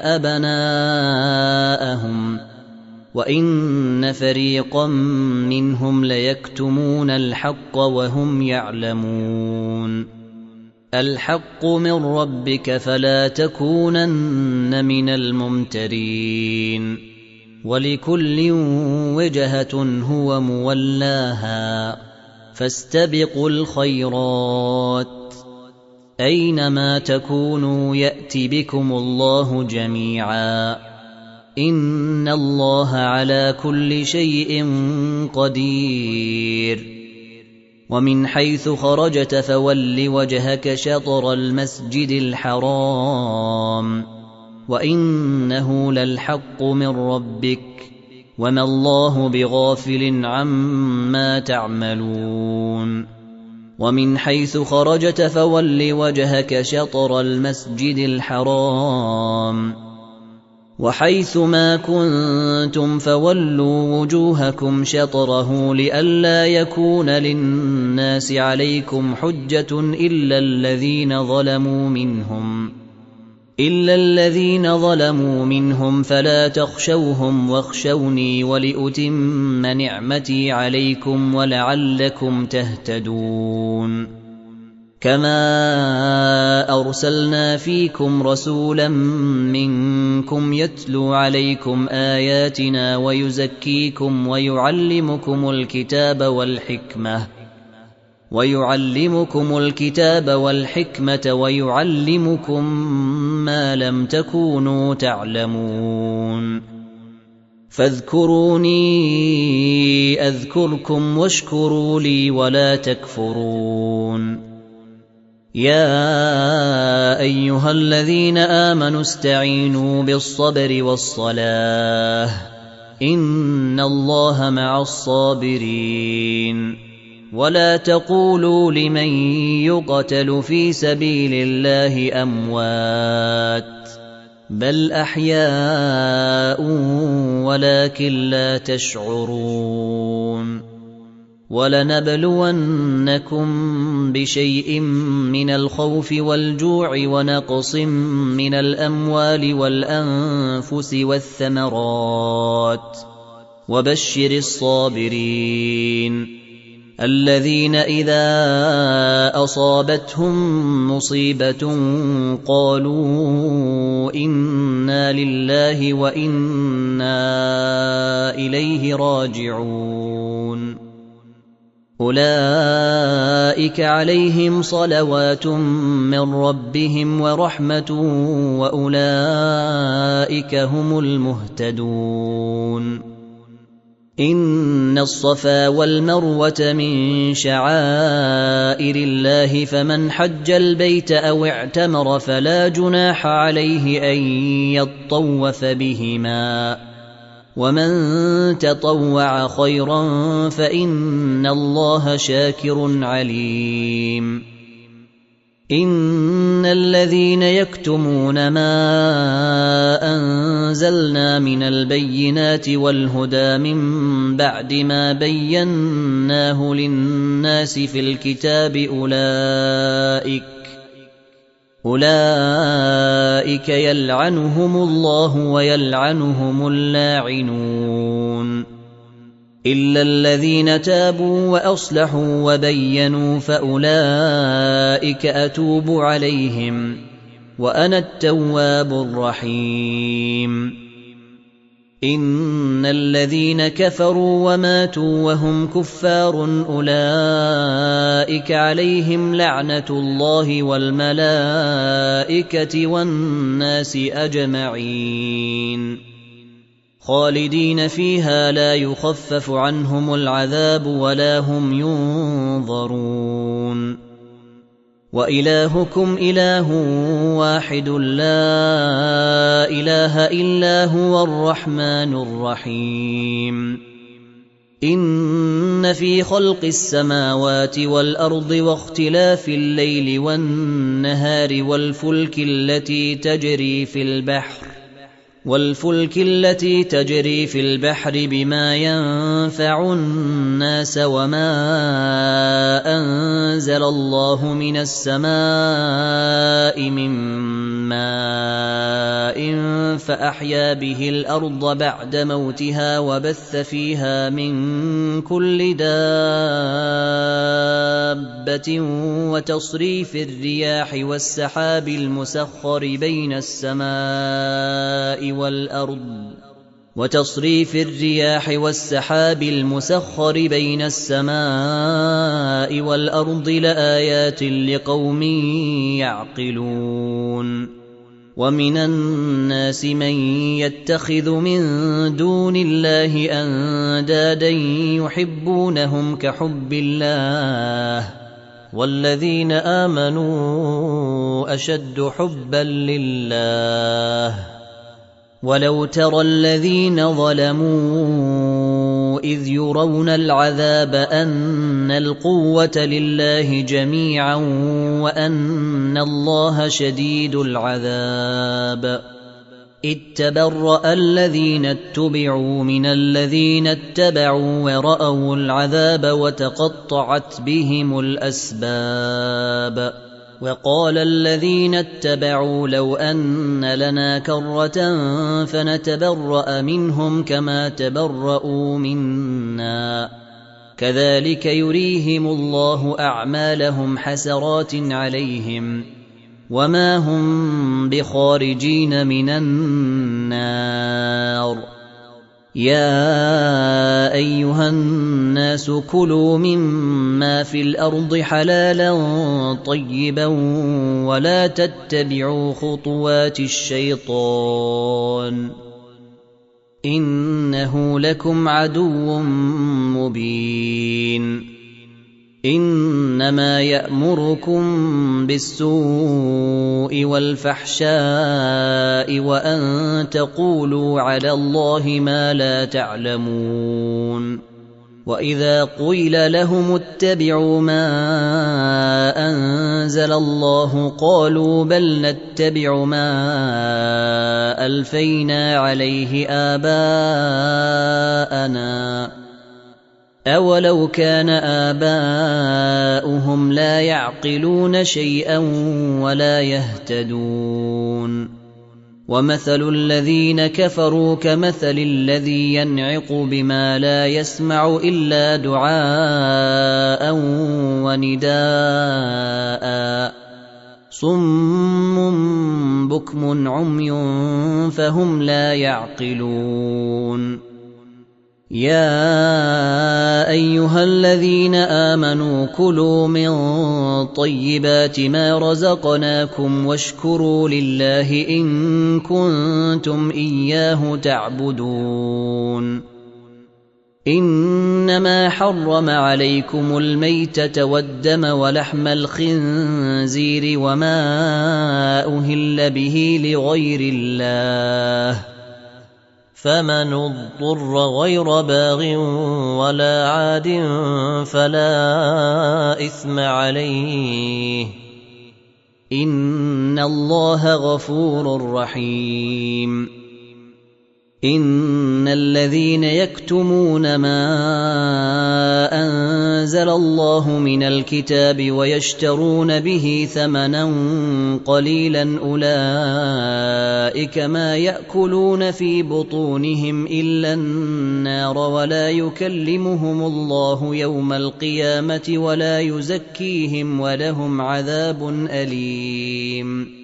أبناءهم وإن فريقا منهم ليكتمون الحق وهم يعلمون الحق من ربك فلا تكونن من الممترين ولكل وجهة هو مولاها فاستبقوا الخيرات أينما تكونوا يأت بكم الله جميعا إن الله على كل شيء قدير ومن حيث خرجت فول وجهك شطر المسجد الحرام وإنه للحق من ربك وما الله بغافل عما تعملون ومن حيث خرجت فول وجهك شطر المسجد الحرام وحيث ما كنتم فولوا وجوهكم شطره لئلا يكون للناس عليكم حجة إلا الذين ظلموا منهم فلا تخشوهم واخشوني ولأتم نعمتي عليكم ولعلكم تهتدون كما أرسلنا فيكم رسولا منكم يتلو عليكم آياتنا ويزكيكم ويعلمكم الكتاب والحكمة ويعلمكم ما لم تكونوا تعلمون فاذكروني أذكركم واشكروا لي ولا تكفرون يا أيها الذين آمنوا استعينوا بالصبر والصلاة إن الله مع الصابرين ولا تقولوا لمن يقتل في سبيل الله أموات بل أحياء ولكن لا تشعرون ولنبلونكم بشيء من الخوف والجوع ونقص من الأموال والأنفس والثمرات وبشر الصابرين الذين إذا أصابتهم مصيبة قالوا إنا لله وإنا إليه راجعون أولئك عليهم صلوات من ربهم ورحمة وأولئك هم المهتدون إن الصفا والمروة من شعائر الله فمن حج البيت أو اعتمر فلا جناح عليه أن يطوف بهما ومن تطوع خيرا فإن الله شاكر عليم إن الذين يكتمون ما أنزلنا من البينات والهدى من بعد ما بيناه للناس في الكتاب أولئك يلعنهم الله ويلعنهم اللاعنون إلا الذين تابوا وأصلحوا وبينوا فأولئك أتوب عليهم وأنا التواب الرحيم إن الذين كفروا وماتوا وهم كفار أولئك عليهم لعنة الله والملائكة والناس أجمعين خالدين فيها لا يخفف عنهم العذاب ولا هم ينظرون وإلهكم إله واحد لا إله إلا هو الرحمن الرحيم إن في خلق السماوات والأرض واختلاف الليل والنهار والفلك التي تجري في البحر بما ينفع الناس وما أنزل الله من السماء من ماء فأحيا به الأرض بعد موتها وبث فيها من كل دابة وتصريف الرياح والسحاب المسخر بين السماء والأرض لآيات لقوم يعقلون ومن الناس من يتخذ من دون الله أندادا يحبونهم كحب الله والذين آمنوا أشد حبا لله ولو ترى الذين ظلموا إذ يرون العذاب أن القوة لله جميعا وأن الله شديد العذاب إذ تبرأ الذين اتبعوا من الذين اتبعوا ورأوا العذاب وتقطعت بهم الأسباب وقال الذين اتبعوا لو أن لنا كرة فنتبرأ منهم كما تبرؤوا منا كذلك يريهم الله أعمالهم حسرات عليهم وما هم بخارجين من النار يا أيها الناس كلوا مما في الأرض حلالا طيبا ولا تتبعوا خطوات الشيطان إنه لكم عدو مبين إنما يأمركم بالسوء والفحشاء وأن تقولوا على الله ما لا تعلمون وإذا قيل لهم اتبعوا ما أنزل الله قالوا بل نتبع ما ألفينا عليه آباءنا أولو كان آباؤهم لا يعقلون شيئا ولا يهتدون ومثل الذين كفروا كمثل الذي ينعق بما لا يسمع إلا دعاء ونداء صم بكم عمي فهم لا يعقلون يا أيها الذين آمنوا كلوا من طيبات ما رزقناكم واشكروا لله إن كنتم إياه تعبدون إنما حرم عليكم الميتة والدم ولحم الخنزير وما أهل به لغير الله فمن اضطر غير باغ ولا عاد فلا إثم عليه إن الله غفور رحيم إن الذين يكتمون ما أنزل الله من الكتاب ويشترون به ثمنا قليلا أولئك ما يأكلون في بطونهم إلا النار ولا يكلمهم الله يوم القيامة ولا يزكيهم ولهم عذاب أليم.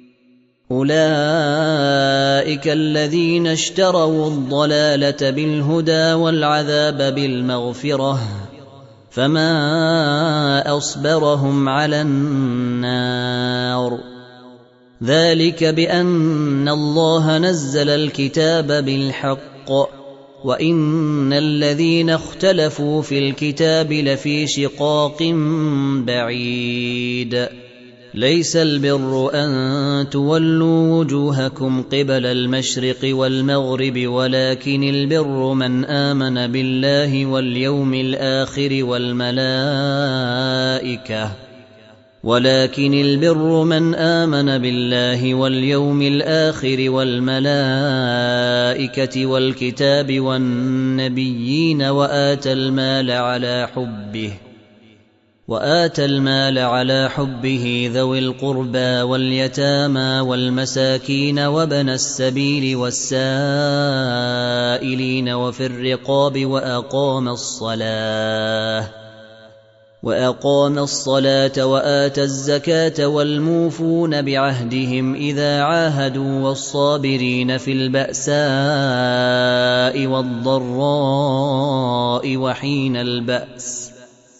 أولئك الذين اشتروا الضلالة بالهدى والعذاب بالمغفرة فما أصبرهم على النار. ذلك بأن الله نزل الكتاب بالحق وإن الذين اختلفوا في الكتاب لفي شقاق بعيد. ليس البر أن تولوا وجوهكم قبل المشرق والمغرب ولكن البر من آمن بالله واليوم الآخر والملائكة والكتاب والنبيين وآتى المال على حبه ذوي القربى واليتامى والمساكين وابن السبيل والسائلين وفي الرقاب وأقام الصلاة وآتى الزكاة والموفون بعهدهم إذا عاهدوا والصابرين في البأساء والضراء وحين البأس.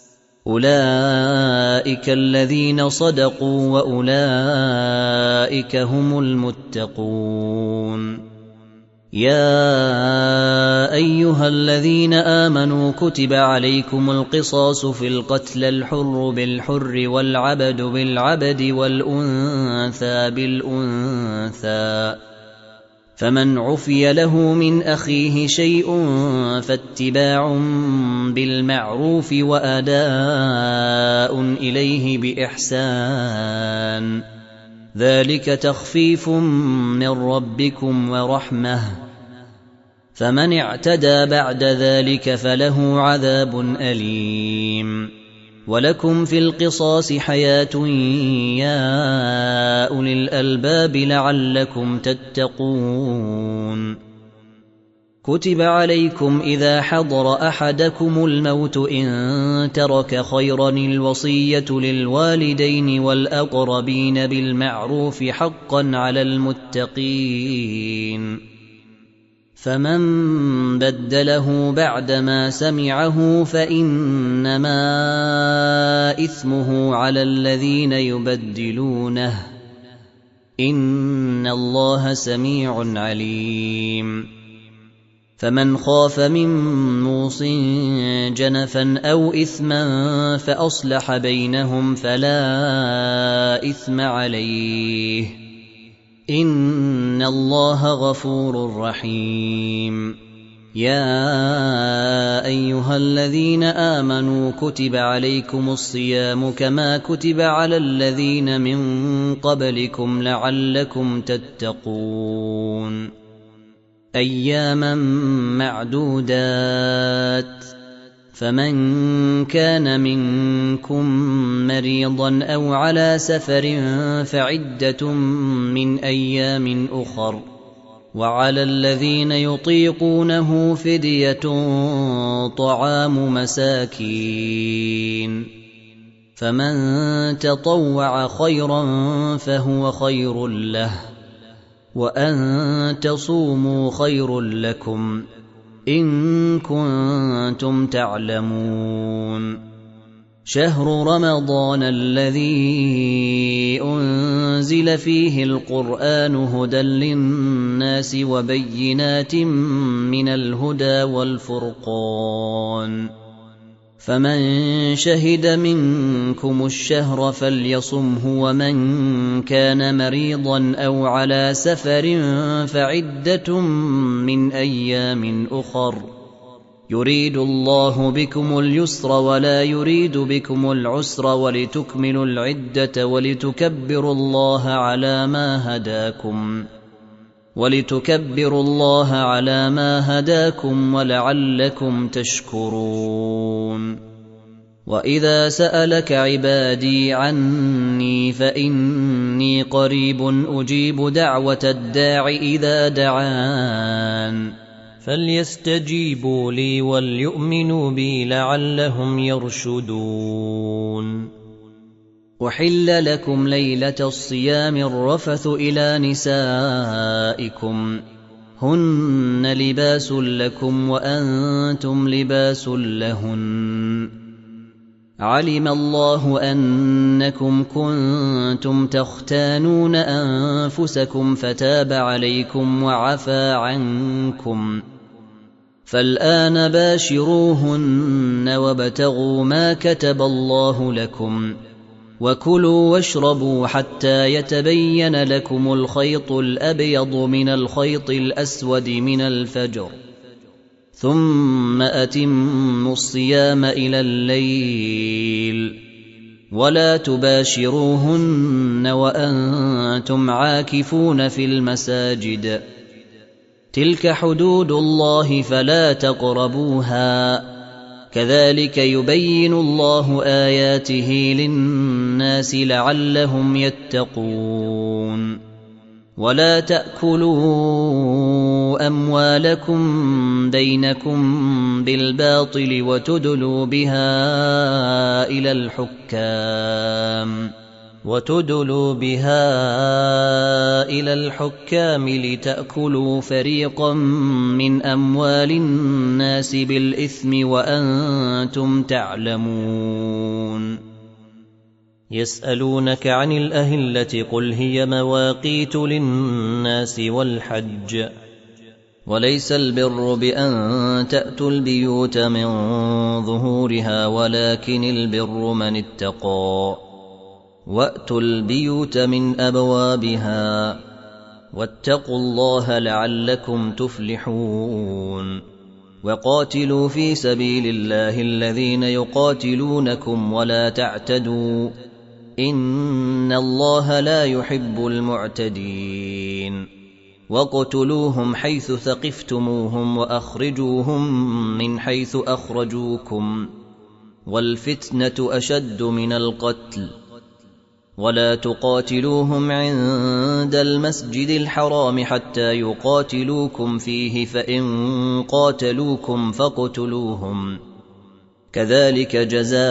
أولئك الذين صدقوا وأولئك هم المتقون. يا أيها الذين آمنوا كتب عليكم القصاص في القتل الحر بالحر والعبد بالعبد والأنثى بالأنثى فمن عفي له من أخيه شيء فاتباع بالمعروف وأداء إليه بإحسان ذلك تخفيف من ربكم ورحمة فمن اعتدى بعد ذلك فله عذاب أليم. ولكم في القصاص حياة يا أولي الألباب لعلكم تتقون. كتب عليكم إذا حضر أحدكم الموت إن ترك خيرا الوصية للوالدين والأقربين بالمعروف حقا على المتقين. فمن بدله بعدما سمعه فإنما إثمه على الذين يبدلونه إن الله سميع عليم. فمن خاف من موص جنفا أو إثما فأصلح بينهم فلا إثم عليه إن الله غفور رحيم. يا أيها الذين آمنوا كتب عليكم الصيام كما كتب على الذين من قبلكم لعلكم تتقون. أياما معدودات فمن كان منكم مريضا أو على سفر فعدة من أيام أخر وعلى الذين يطيقونه فدية طعام مساكين فمن تطوع خيرا فهو خير له وأن تصوموا خير لكم إن كنتم تعلمون. شهر رمضان الذي أنزل فيه القرآن هدى للناس وبينات من الهدى والفرقان فمن شهد منكم الشهر فليصمه ومن كان مريضا أو على سفر فعدة من أيام أخر يريد الله بكم اليسر ولا يريد بكم العسر ولتكملوا العدة ولتكبروا الله على ما هداكم ولعلكم تشكرون. وإذا سألك عبادي عني فإني قريب أجيب دعوة الداع إذا دعان فليستجيبوا لي وليؤمنوا بي لعلهم يرشدون. أحل لكم ليلة الصيام الرفث إلى نسائكم هن لباس لكم وأنتم لباس لهن علم الله أنكم كنتم تختانون أنفسكم فتاب عليكم وعفى عنكم فالآن باشروهن وابتغوا ما كتب الله لكم وكلوا واشربوا حتى يتبين لكم الخيط الأبيض من الخيط الأسود من الفجر ثم أتموا الصيام إلى الليل ولا تباشروهن وأنتم عاكفون في المساجد تلك حدود الله فلا تقربوها كذلك يبين الله آياته للناس لعلهم يتقون. ولا تأكلوا أموالكم بينكم بالباطل وتدلوا بها إلى الحكام لتأكلوا فريقا من أموال الناس بالإثم وأنتم تعلمون. يسألونك عن الأهلة قل هي مواقيت للناس والحج وليس البر بأن تأتوا البيوت من ظهورها ولكن البر من اتقى وأتوا البيوت من أبوابها واتقوا الله لعلكم تفلحون. وقاتلوا في سبيل الله الذين يقاتلونكم ولا تعتدوا إن الله لا يحب المعتدين. وقتلوهم حيث ثقفتموهم وأخرجوهم من حيث أخرجوكم والفتنة أشد من القتل ولا تقاتلوهم عند المسجد الحرام حتى يقاتلوكم فيه فإن قاتلوكم فاقتلوهم كذلك جزاء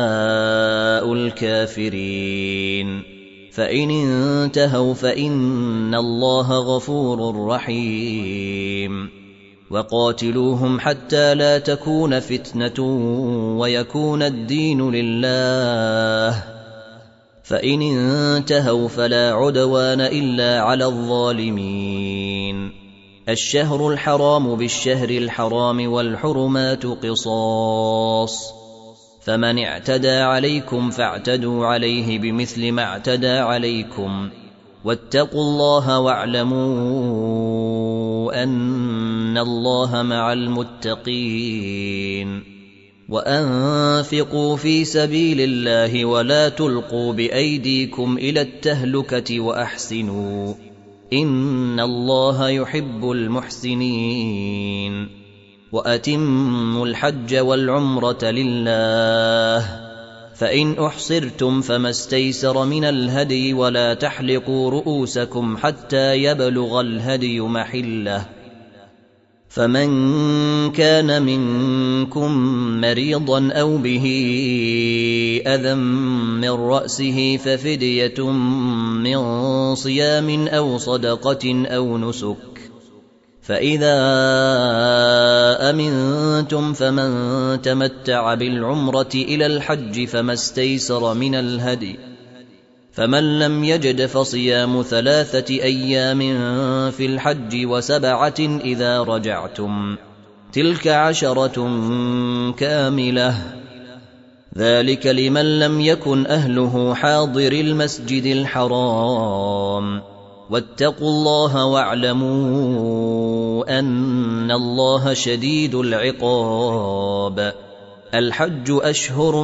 الكافرين فإن انتهوا فإن الله غفور رحيم. وقاتلوهم حتى لا تكون فتنة ويكون الدين لله فإن انتهوا فلا عدوان إلا على الظالمين. الشهر الحرام بالشهر الحرام والحرمات قصاص فمن اعتدى عليكم فاعتدوا عليه بمثل ما اعتدى عليكم واتقوا الله واعلموا أن الله مع المتقين. وأنفقوا في سبيل الله ولا تلقوا بأيديكم إلى التهلكة وأحسنوا إن الله يحب المحسنين. وأتموا الحج والعمرة لله فإن أحصرتم فما استيسر من الهدي ولا تحلقوا رؤوسكم حتى يبلغ الهدي محله فمن كان منكم مريضا أو به أذى من رأسه ففدية من صيام أو صدقة أو نسك فإذا أمنتم فمن تمتع بالعمرة إلى الحج فما استيسر من الهدي فمن لم يجد فصيام 3 أيام في الحج و7 إذا رجعتم تلك 10 كاملة ذلك لمن لم يكن أهله حاضر المسجد الحرام واتقوا الله واعلموا أن الله شديد العقاب. الحج أشهر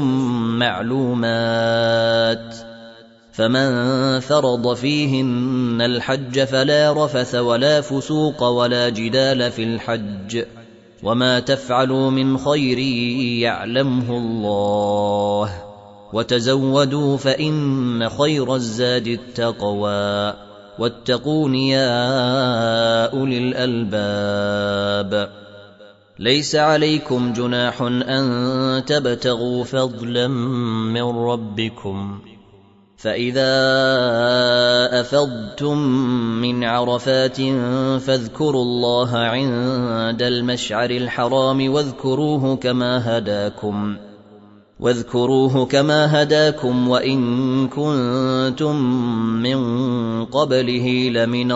معلومات فمن فرض فيهن الحج فلا رفث ولا فسوق ولا جدال في الحج وما تفعلوا من خير يعلمه الله وتزودوا فإن خير الزاد التقوى واتقون يا أولي الألباب. ليس عليكم جناح أن تبتغوا فضلا من ربكم فإذا أفضتم من عرفات فاذكروا الله عند المشعر الحرام واذكروه كما هداكم وإن كنتم من قبله لمن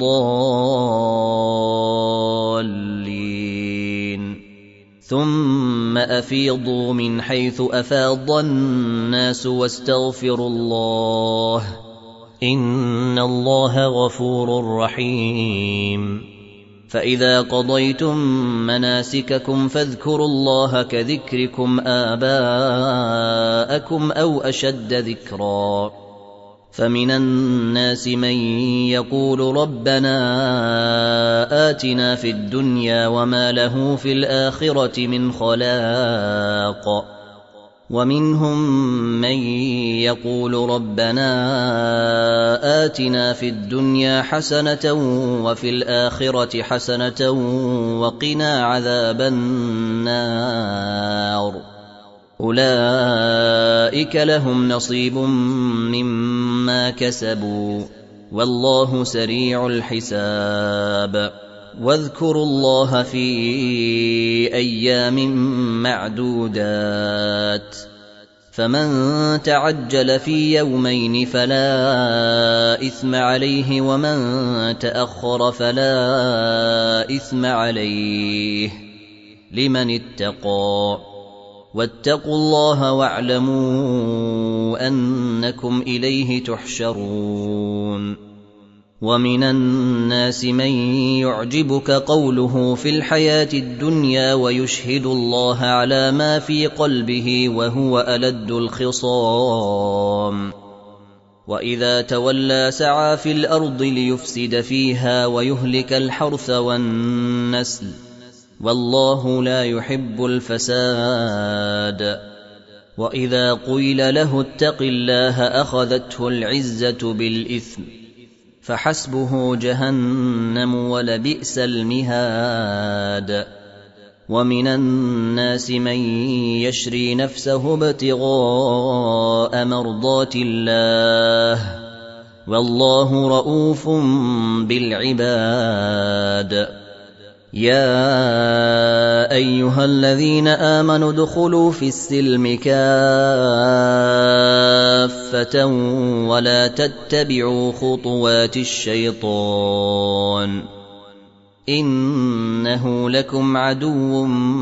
الضالين. ثم أفيضوا من حيث أفاض الناس واستغفروا الله إن الله غفور رحيم. فإذا قضيتم مناسككم فاذكروا الله كذكركم آباءكم أو أشد ذكرا. فمن الناس من يقول ربنا آتنا في الدنيا وما له في الآخرة من خلاق ومنهم من يقول ربنا آتنا في الدنيا حسنة وفي الآخرة حسنة وقنا عذاب النار. أولئك لهم نصيب مما كسبوا والله سريع الحساب. واذكروا الله في أيام معدودات فمن تعجل في يومين فلا إثم عليه ومن تأخر فلا إثم عليه لمن اتقى. واتقوا الله واعلموا أنكم إليه تحشرون. ومن الناس من يعجبك قوله في الحياة الدنيا ويشهد الله على ما في قلبه وهو ألد الخصام وإذا تولى سعى في الأرض ليفسد فيها ويهلك الحرث والنسل والله لا يحب الفساد. وإذا قيل له اتق الله أخذته العزة بالإثم فحسبه جهنم ولبئس المهاد. ومن الناس من يشري نفسه ابتغاء مرضات الله والله رؤوف بالعباد. يا أيها الذين آمنوا ادخلوا في السلم كافة ولا تتبعوا خطوات الشيطان إنه لكم عدو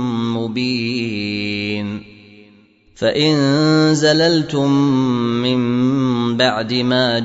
مبين. فإن زللتم من بعد ما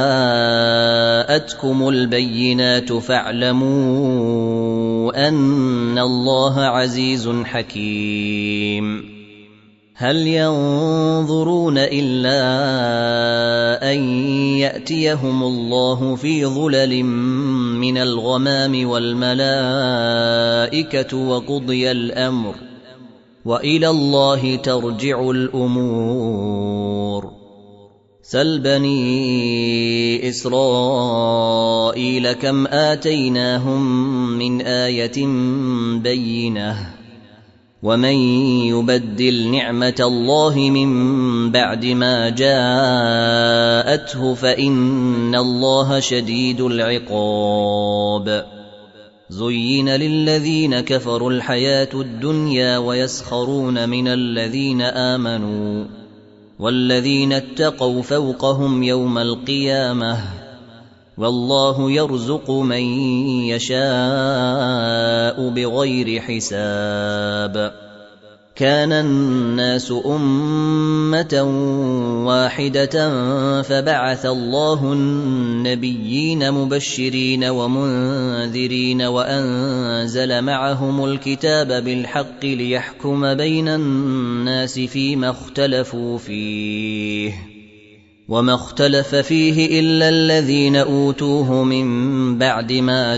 جاءتكم البينات فاعلموا أن الله عزيز حكيم. هل ينظرون إلا أن يأتيهم الله في ظلل من الغمام والملائكة وقضي الأمر وإلى الله ترجع الأمور. سل بني إسرائيل كم آتيناهم من آية بينة ومن يبدل نعمة الله من بعد ما جاءته فإن الله شديد العقاب. زين للذين كفروا الحياة الدنيا ويسخرون من الذين آمنوا والذين اتقوا فوقهم يوم القيامة والله يرزق من يشاء بغير حساب. كان الناس أمة واحدة فبعث الله النبيين مبشرين ومنذرين وأنزل معهم الكتاب بالحق ليحكم بين الناس فيما اختلفوا فيه وما اختلف فيه إلا الذين أوتوه من بعد ما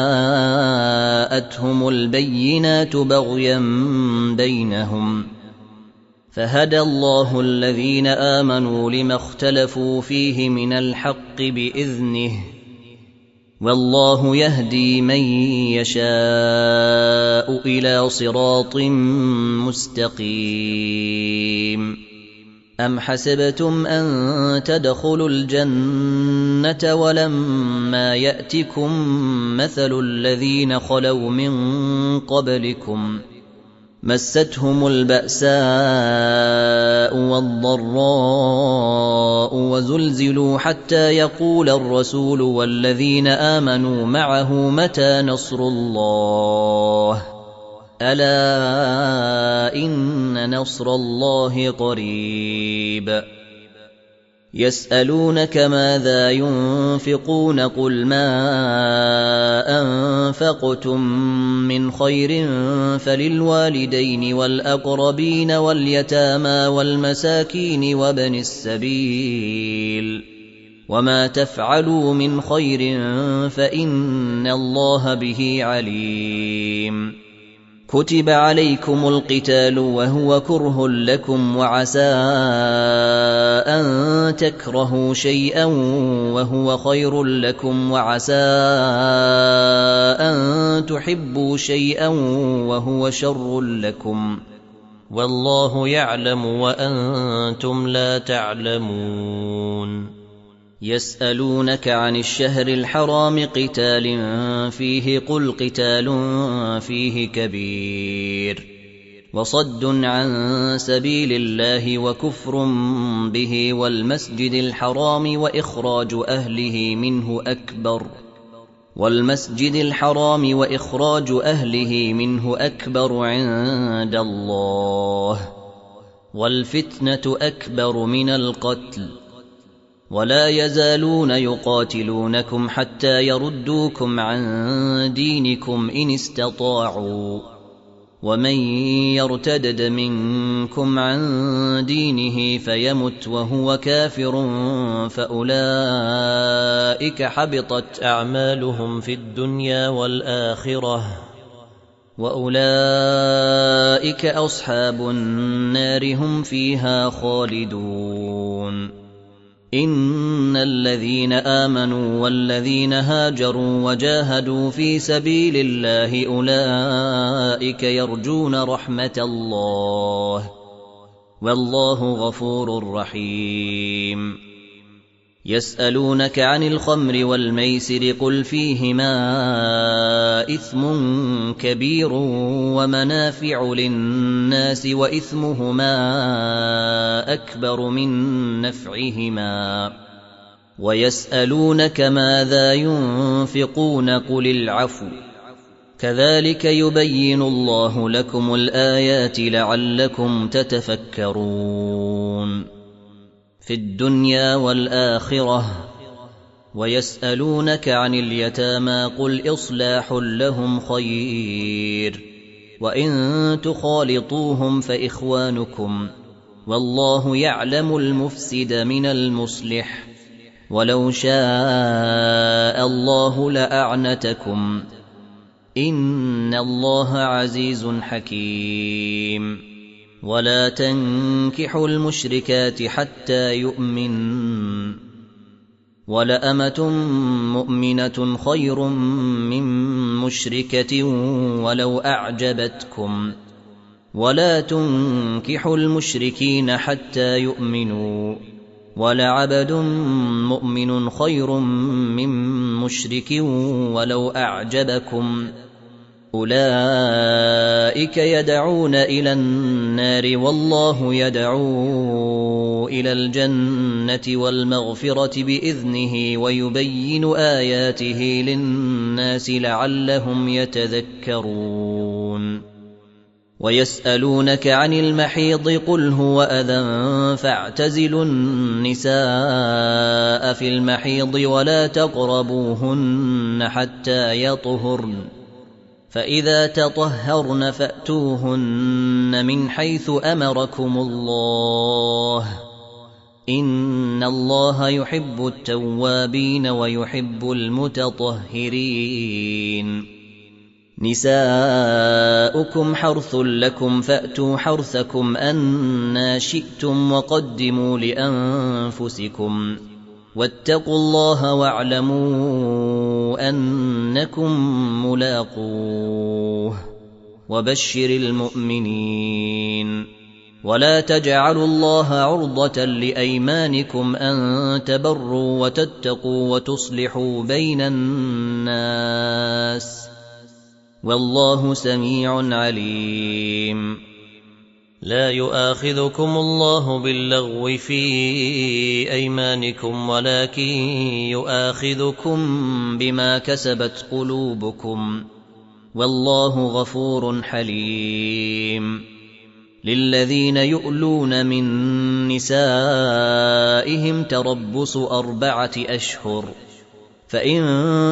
جاءتهم البينات بغيا بينهم فهدى الله الذين آمنوا لما اختلفوا فيه من الحق بإذنه والله يهدي من يشاء إلى صراط مستقيم أم حسبتم أن تدخلوا الجنة ولما يأتكم مثل الذين خلوا من قبلكم مستهم البأساء والضراء وزلزلوا حتى يقول الرسول والذين آمنوا معه متى نصر الله ألا إن نصر الله قريب يسألونك ماذا ينفقون قل ما أنفقتم من خير فللوالدين والأقربين واليتامى والمساكين وابن السبيل وما تفعلوا من خير فإن الله به عليم كتب عليكم القتال وهو كره لكم وعسى أن تكرهوا شيئا وهو خير لكم وعسى أن تحبوا شيئا وهو شر لكم والله يعلم وأنتم لا تعلمون يسألونك عن الشهر الحرام قتال فيه قل قتال فيه كبير وصد عن سبيل الله وكفر به والمسجد الحرام وإخراج أهله منه أكبر عند الله والفتنة أكبر من القتل ولا يزالون يقاتلونكم حتى يردوكم عن دينكم إن استطاعوا ومن يرتدد منكم عن دينه فيمت وهو كافر فأولئك حبطت أعمالهم في الدنيا والآخرة وأولئك أصحاب النار هم فيها خالدون إن الذين آمنوا والذين هاجروا وجاهدوا في سبيل الله أولئك يرجون رحمة الله والله غفور رحيم يسألونك عن الخمر والميسر قل فيهما إثم كبير ومنافع للناس وإثمهما أكبر من نفعهما ويسألونك ماذا ينفقون قل العفو كذلك يبين الله لكم الآيات لعلكم تتفكرون في الدنيا والآخرة ويسألونك عن اليتامى قل إصلاح لهم خير وإن تخالطوهم فإخوانكم والله يعلم المفسد من المصلح ولو شاء الله لأعنتكم إن الله عزيز حكيم ولا تنكحوا المشركات حتى يؤمنن ولأمة مؤمنة خير من مشركة ولو أعجبتكم ولا تنكحوا المشركين حتى يؤمنوا ولعبد مؤمن خير من مشرك ولو أعجبكم أولئك يدعون إلى النار والله يدعو إلى الجنة والمغفرة بإذنه ويبين آياته للناس لعلهم يتذكرون ويسألونك عن المحيض قل هو أذى فاعتزلوا النساء في المحيض ولا تقربوهن حتى يطهرن فإذا تطهرن فأتوهن من حيث أمركم الله إن الله يحب التوابين ويحب المتطهرين. نساؤكم حرث لكم فأتوا حرثكم أنى شئتم وقدموا لأنفسكم واتقوا الله واعلموا أنكم ملاقوه وبشر المؤمنين. ولا تجعلوا الله عرضة لأيمانكم أن تبروا وتتقوا وتصلحوا بين الناس والله سميع عليم. لا يؤاخذكم الله باللغو في أيمانكم ولكن يؤاخذكم بما كسبت قلوبكم والله غفور حليم. للذين يؤلون من نسائهم تربص 4 أشهر فإن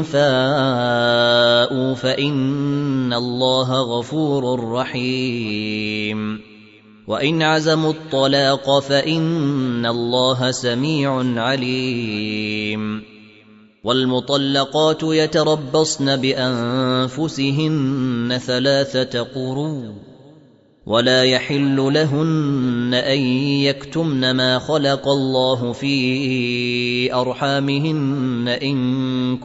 فاءوا فإن الله غفور رحيم. وإن عزموا الطلاق فإن الله سميع عليم. والمطلقات يتربصن بأنفسهن 3 قروء ولا يحل لهن أن يكتمن ما خلق الله في أرحامهن إن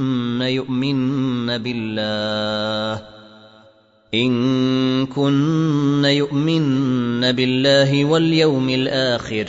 كن يؤمن بالله واليوم الآخر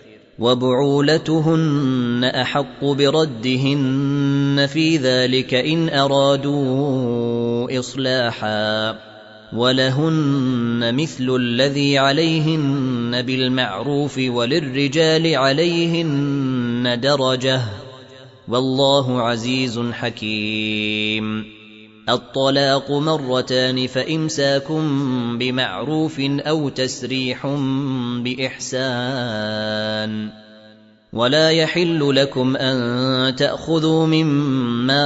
وبعولتهن أحق بردهن في ذلك إن أرادوا إصلاحا ولهن مثل الذي عليهن بالمعروف وللرجال عليهن درجة والله عزيز حكيم. الطلاق 2 فإمساكم بمعروف أو تسريح بإحسان. ولا يحل لكم أن تأخذوا مما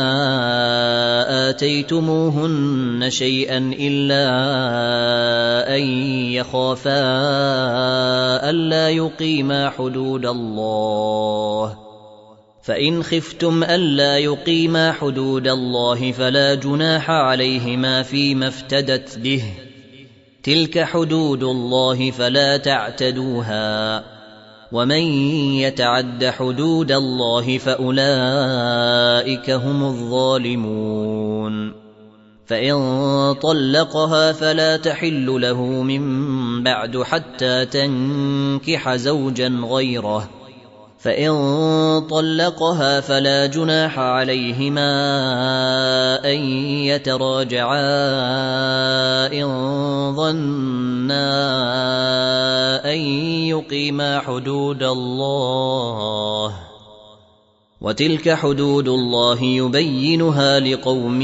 آتيتموهن شيئا إلا أن يخافا ألا يقيما حدود الله فإن خفتم ألا يقيما حدود الله فلا جناح عليهما فيما افتدت به تلك حدود الله فلا تعتدوها ومن يتعد حدود الله فأولئك هم الظالمون. فإن طلقها فلا تحل له من بعد حتى تنكح زوجا غيره فإن طلقها فلا جناح عليهما أن يتراجعا إن ظنا أن يقيما حدود الله وتلك حدود الله يبينها لقوم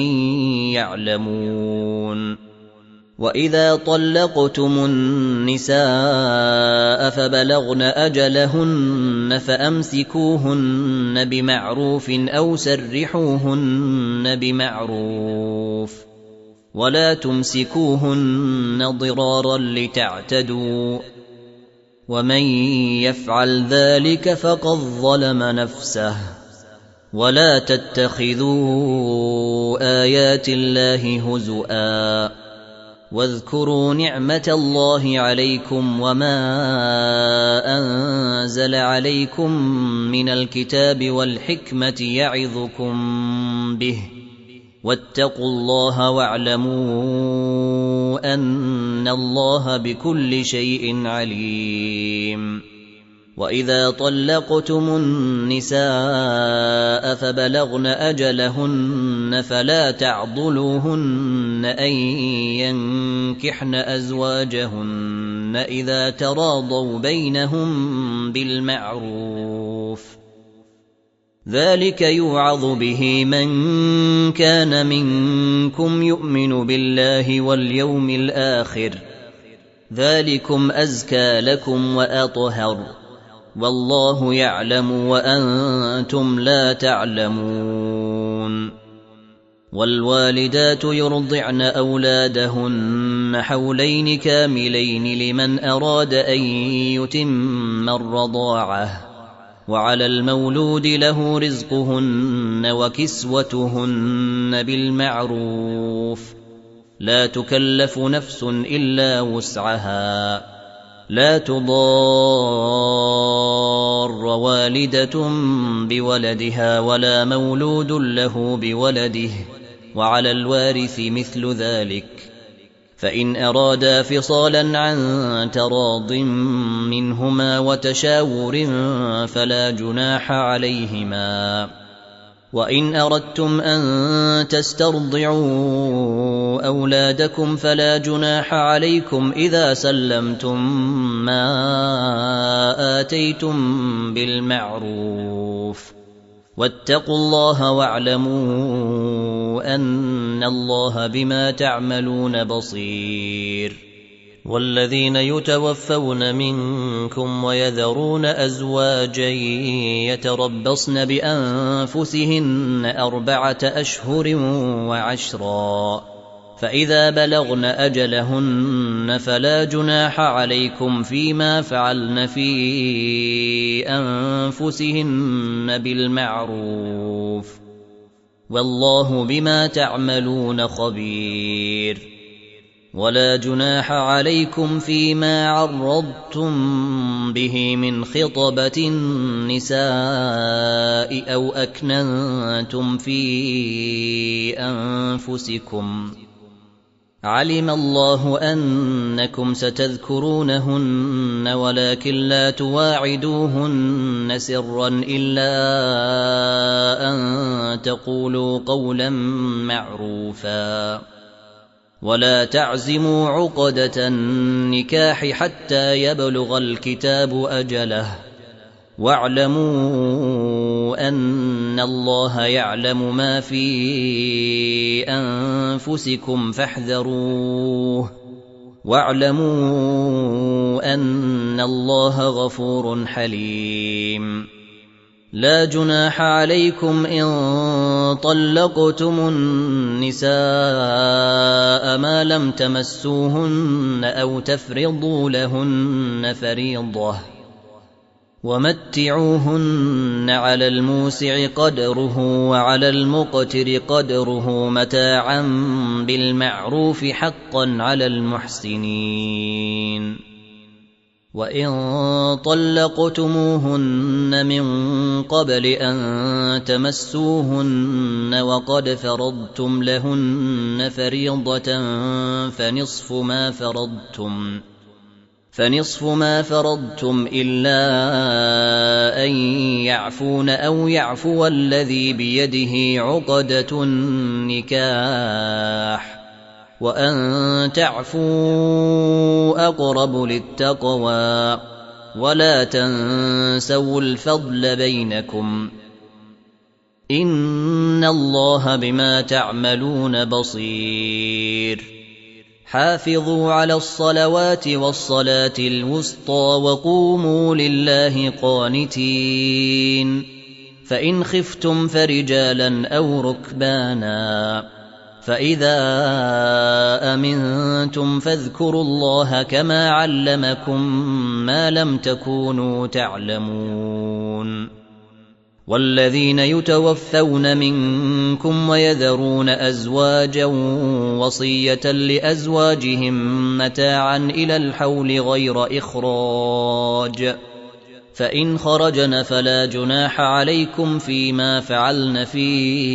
يعلمون. وإذا طلقتم النساء فبلغن أجلهن فأمسكوهن بمعروف أو سرحوهن بمعروف ولا تمسكوهن ضرارا لتعتدوا ومن يفعل ذلك فقد ظلم نفسه. ولا تتخذوا آيات الله هزؤا واذكروا نعمة الله عليكم وما أنزل عليكم من الكتاب والحكمة يعظكم به واتقوا الله واعلموا أن الله بكل شيء عليم. وإذا طلقتم النساء فبلغن أجلهن فلا تعضلوهن أن ينكحن أزواجهن إذا تراضوا بينهم بالمعروف ذلك يوعظ به من كان منكم يؤمن بالله واليوم الآخر ذلكم أزكى لكم وأطهر والله يعلم وأنتم لا تعلمون. والوالدات يرضعن أولادهن حولين كاملين لمن أراد أن يتم الرضاعة وعلى المولود له رزقهن وكسوتهن بالمعروف لا تكلف نفس إلا وسعها لا تضار والدة بولدها ولا مولود له بولده وعلى الوارث مثل ذلك فإن أرادا فصالا عن تراض منهما وتشاور فلا جناح عليهما وإن أردتم أن تسترضعوا أولادكم فلا جناح عليكم إذا سلمتم ما آتيتم بالمعروف واتقوا الله واعلموا أن الله بما تعملون بصير والذين يتوفون منكم ويذرون أزواجا يتربصن بأنفسهن 4 أشهر وعشرا فإذا بلغن أجلهن فلا جناح عليكم فيما فعلن في أنفسهن بالمعروف والله بما تعملون خبير ولا جناح عليكم فيما عرضتم به من خطبة النساء أو أكننتم في أنفسكم علم الله أنكم ستذكرونهن ولكن لا تواعدوهن سرا إلا أن تقولوا قولا معروفا ولا تعزموا عقدة النكاح حتى يبلغ الكتاب أجله واعلموا أن الله يعلم ما في أنفسكم فاحذروه واعلموا أن الله غفور حليم لا جناح عليكم إن طلقتم النساء ما لم تمسوهن أو تفرضوا لهن فريضة ومتعوهن على الموسع قدره وعلى المقتر قدره متاعا بالمعروف حقا على المحسنين وإن طلقتموهن من قبل أن تمسوهن وقد فرضتم لهن فريضة فنصف ما فرضتم إلا أن يعفون أو يعفو الذي بيده عقدة النكاح وأن تعفوا أقرب للتقوى ولا تنسوا الفضل بينكم إن الله بما تعملون بصير حافظوا على الصلوات والصلاة الوسطى وقوموا لله قانتين فإن خفتم فرجالا أو ركبانا فإذا أمنتم فاذكروا الله كما علمكم ما لم تكونوا تعلمون والذين يتوفون منكم ويذرون أزواجا وصية لأزواجهم متاعا إلى الحول غير إخراج فإن خرجن فلا جناح عليكم فيما فعلن في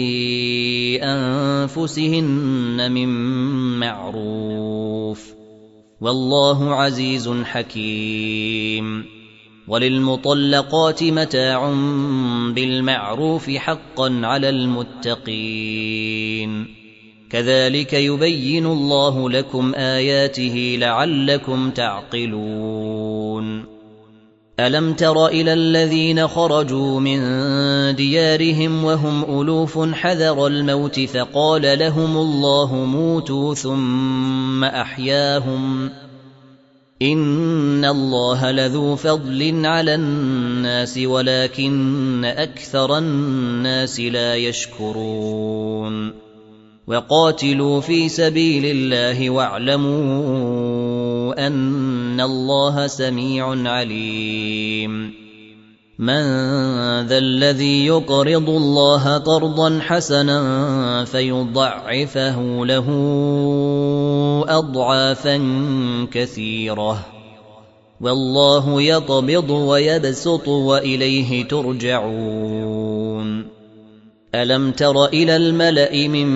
أنفسهن من معروف والله عزيز حكيم وللمطلقات متاع بالمعروف حقا على المتقين كذلك يبين الله لكم آياته لعلكم تعقلون ألم تر إلى الذين خرجوا من ديارهم وهم ألوف حذر الموت فقال لهم الله موتوا ثم أحياهم إن الله لذو فضل على الناس ولكن أكثر الناس لا يشكرون وقاتلوا في سبيل الله واعلموا أن الله سميع عليم من ذا الذي يقرض الله قرضا حسنا فيضعفه له أضعافا كثيرة والله يقبض ويبسط وإليه ترجعون ألم تر إلى الملأ من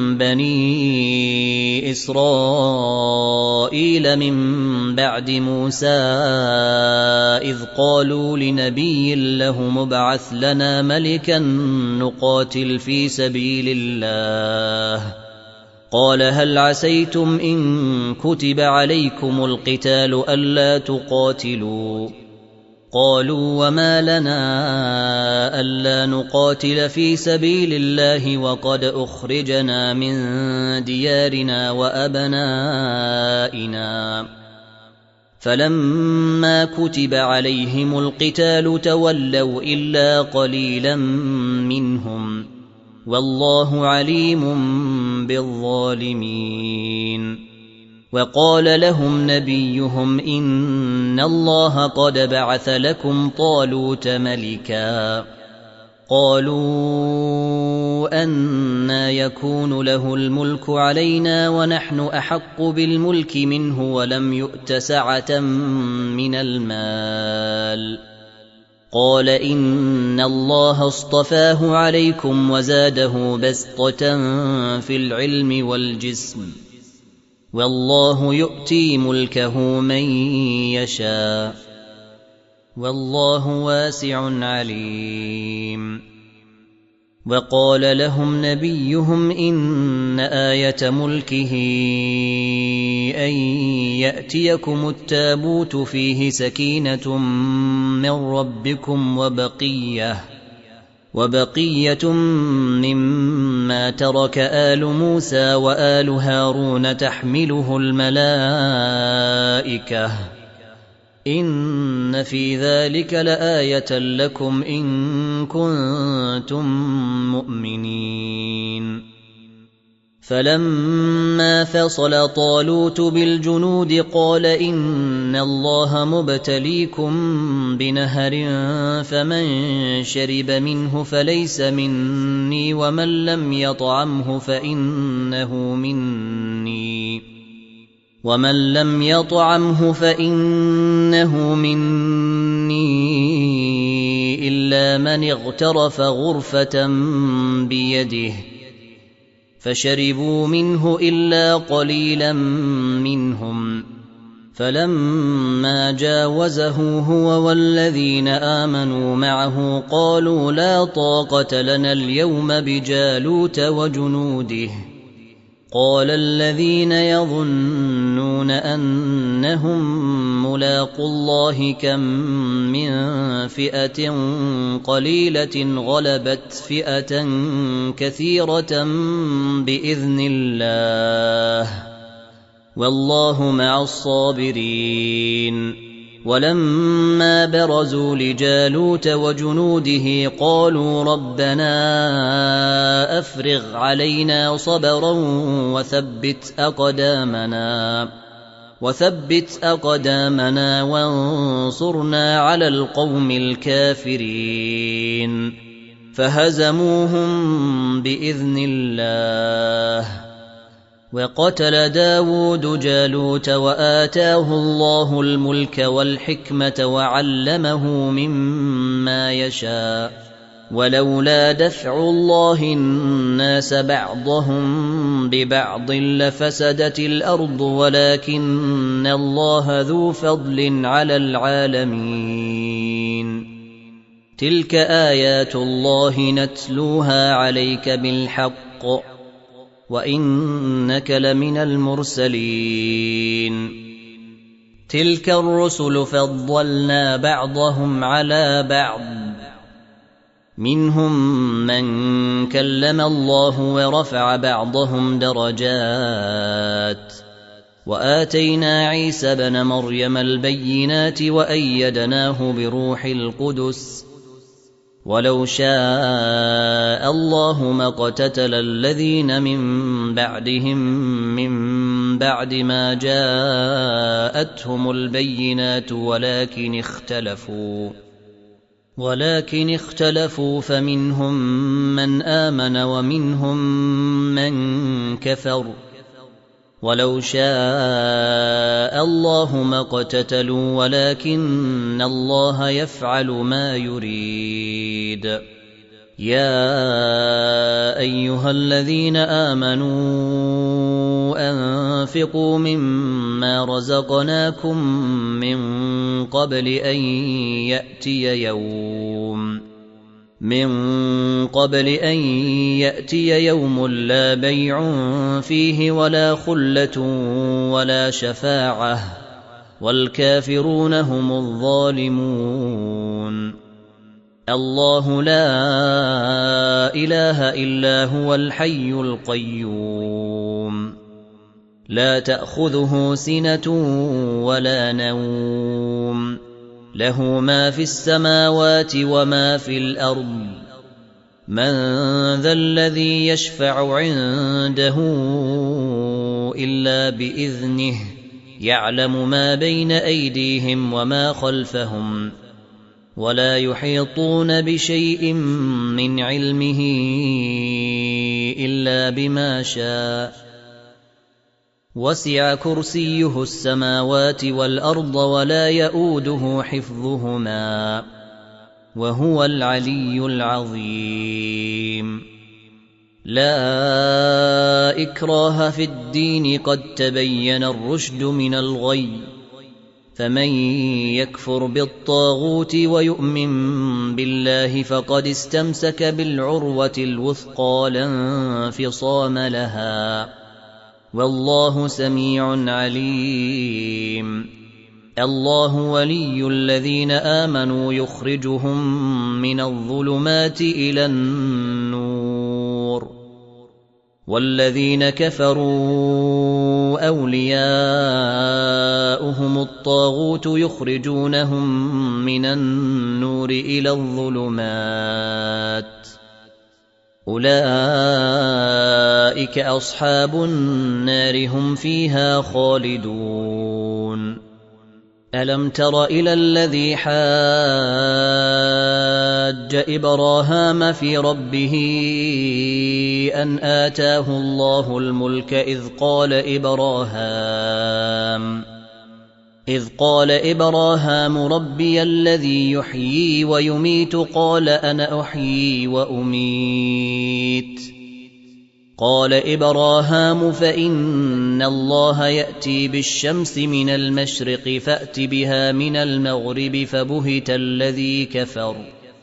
بني إسرائيل من بعد موسى إذ قالوا لنبي له مبعث لنا ملكا نقاتل في سبيل الله قال هل عسيتم إن كتب عليكم القتال ألا تقاتلوا قالوا وما لنا ألا نقاتل في سبيل الله وقد أخرجنا من ديارنا وأبنائنا فلما كتب عليهم القتال تولوا إلا قليلا منهم والله عليم بالظالمين وقال لهم نبيهم إن الله قد بعث لكم طالوت ملكا قالوا أنى يكون له الملك علينا ونحن أحق بالملك منه ولم يؤت سعة من المال قال إن الله اصطفاه عليكم وزاده بسطة في العلم والجسم والله يؤتي ملكه من يشاء والله واسع عليم وقال لهم نبيهم إن آية ملكه أن يأتيكم التابوت فيه سكينة من ربكم وبقية مما ترك آل موسى وآل هارون تحمله الملائكة إن في ذلك لآية لكم إن كنتم مؤمنين فلما فصل طالوت بالجنود قال إن الله مبتليكم بنهر فمن شرب منه فليس مني ومن لم يطعمه فإنه مني إلا من اغترف غرفة بيده فشربوا منه إلا قليلا منهم فلما جاوزه هو والذين آمنوا معه قالوا لا طاقة لنا اليوم بجالوت وجنوده قال الذين يظنون أنهم ملاقو الله كم من فئة قليلة غلبت فئة كثيرة بإذن الله والله مع الصابرين ولما برزوا لجالوت وجنوده قالوا ربنا أفرغ علينا صبرا وثبت أقدامنا وانصرنا على القوم الكافرين فهزموهم بإذن الله وقتل داود جالوت وآتاه الله الملك والحكمة وعلمه مما يشاء ولولا دفع الله الناس بعضهم ببعض لفسدت الأرض ولكن الله ذو فضل على العالمين تلك آيات الله نتلوها عليك بالحق وإنك لمن المرسلين تلك الرسل فضلنا بعضهم على بعض منهم من كلم الله ورفع بعضهم درجات وآتينا عيسى ابن مريم البينات وأيدناه بروح القدس ولو شاء الله ما اقتتل الذين من بعدهم من بعد ما جاءتهم البينات ولكن اختلفوا فمنهم من آمن ومنهم من كفر ولو شاء الله ما اقتتلوا ولكن الله يفعل ما يريد. يا أيها الذين آمنوا أنفقوا مما رزقناكم من قبل أن يأتي يوم لا بيع فيه ولا خلة ولا شفاعة والكافرون هم الظالمون. الله لا إله إلا هو الحي القيوم لا تأخذه سنة ولا نوم له ما في السماوات وما في الأرض من ذا الذي يشفع عنده إلا بإذنه يعلم ما بين أيديهم وما خلفهم ولا يحيطون بشيء من علمه إلا بما شاء وسع كرسيه السماوات والأرض ولا يؤوده حفظهما وهو العلي العظيم. لا إكراه في الدين قد تبين الرشد من الغي فمن يكفر بالطاغوت ويؤمن بالله فقد استمسك بالعروة الوثقى لا انفصام لها والله سميع عليم. الله ولي الذين آمنوا يخرجهم من الظلمات إلى النور والذين كفروا أولياؤهم الطاغوت يخرجونهم من النور إلى الظلمات أولئك أصحاب النار هم فيها خالدون. ألم تر إلى الذي حاج إبراهام في ربه أن آتاه الله الملك إذ قال إبراهام ربي الذي يحيي ويميت قال أنا أحيي وأميت قال إبراهام فإن الله يأتي بالشمس من المشرق فأت بها من المغرب فبهت الذي كفر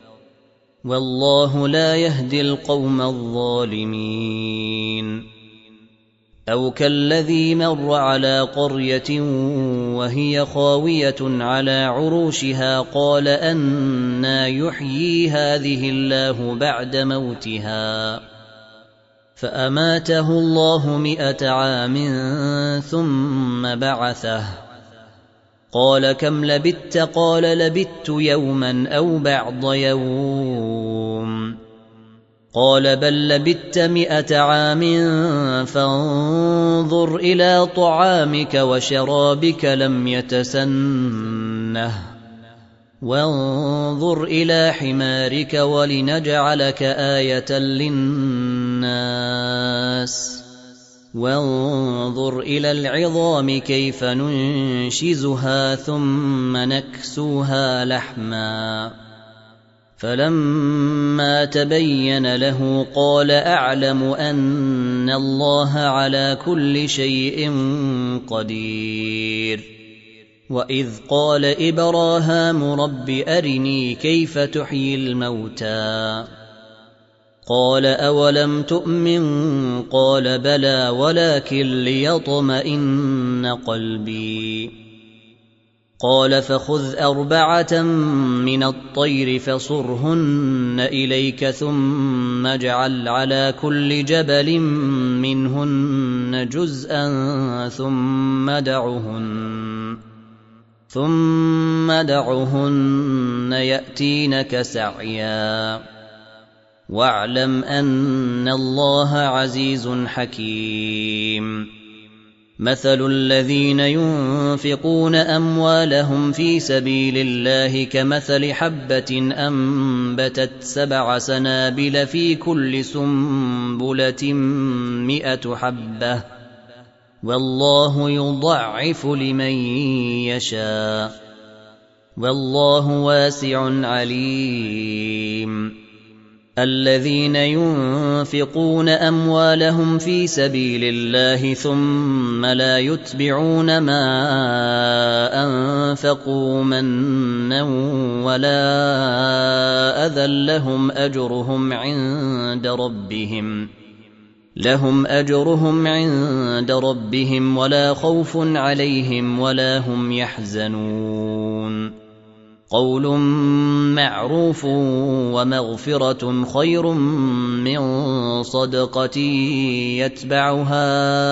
والله لا يهدي القوم الظالمين. أو كالذي مر على قرية وهي خاوية على عروشها قال أنى يحيي هذه الله بعد موتها فأماته الله 100 عام ثم بعثه قال كم لبثت قال لبثت يوما أو بعض يوم قال بل لبثت 100 عام فانظر إلى طعامك وشرابك لم يتسنه وانظر إلى حمارك ولنجعلك آية للناس وانظر إلى العظام كيف ننشزها ثم نكسوها لحما فلما تبين له قال أعلم أن الله على كل شيء قدير. وإذ قال إبراهام رب أرني كيف تحيي الموتى قال أولم تؤمن قال بلى ولكن ليطمئن قلبي قال فخذ 4 من الطير فصرهن إليك ثم اجعل على كل جبل منهن جزءا ثم دعهن يأتينك سعيا واعلم أن الله عزيز حكيم. مثل الذين ينفقون أموالهم في سبيل الله كمثل حبة أنبتت 7 سنابل في كل سنبلة 100 حبة والله يضعف لمن يشاء والله واسع عليم. الذين ينفقون أموالهم في سبيل الله ثم لا يتبعون ما أنفقوا منا ولا أذى لهم أجرهم عند ربهم ولا خوف عليهم ولا هم يحزنون. قول معروف ومغفرة خير من صدقة يتبعها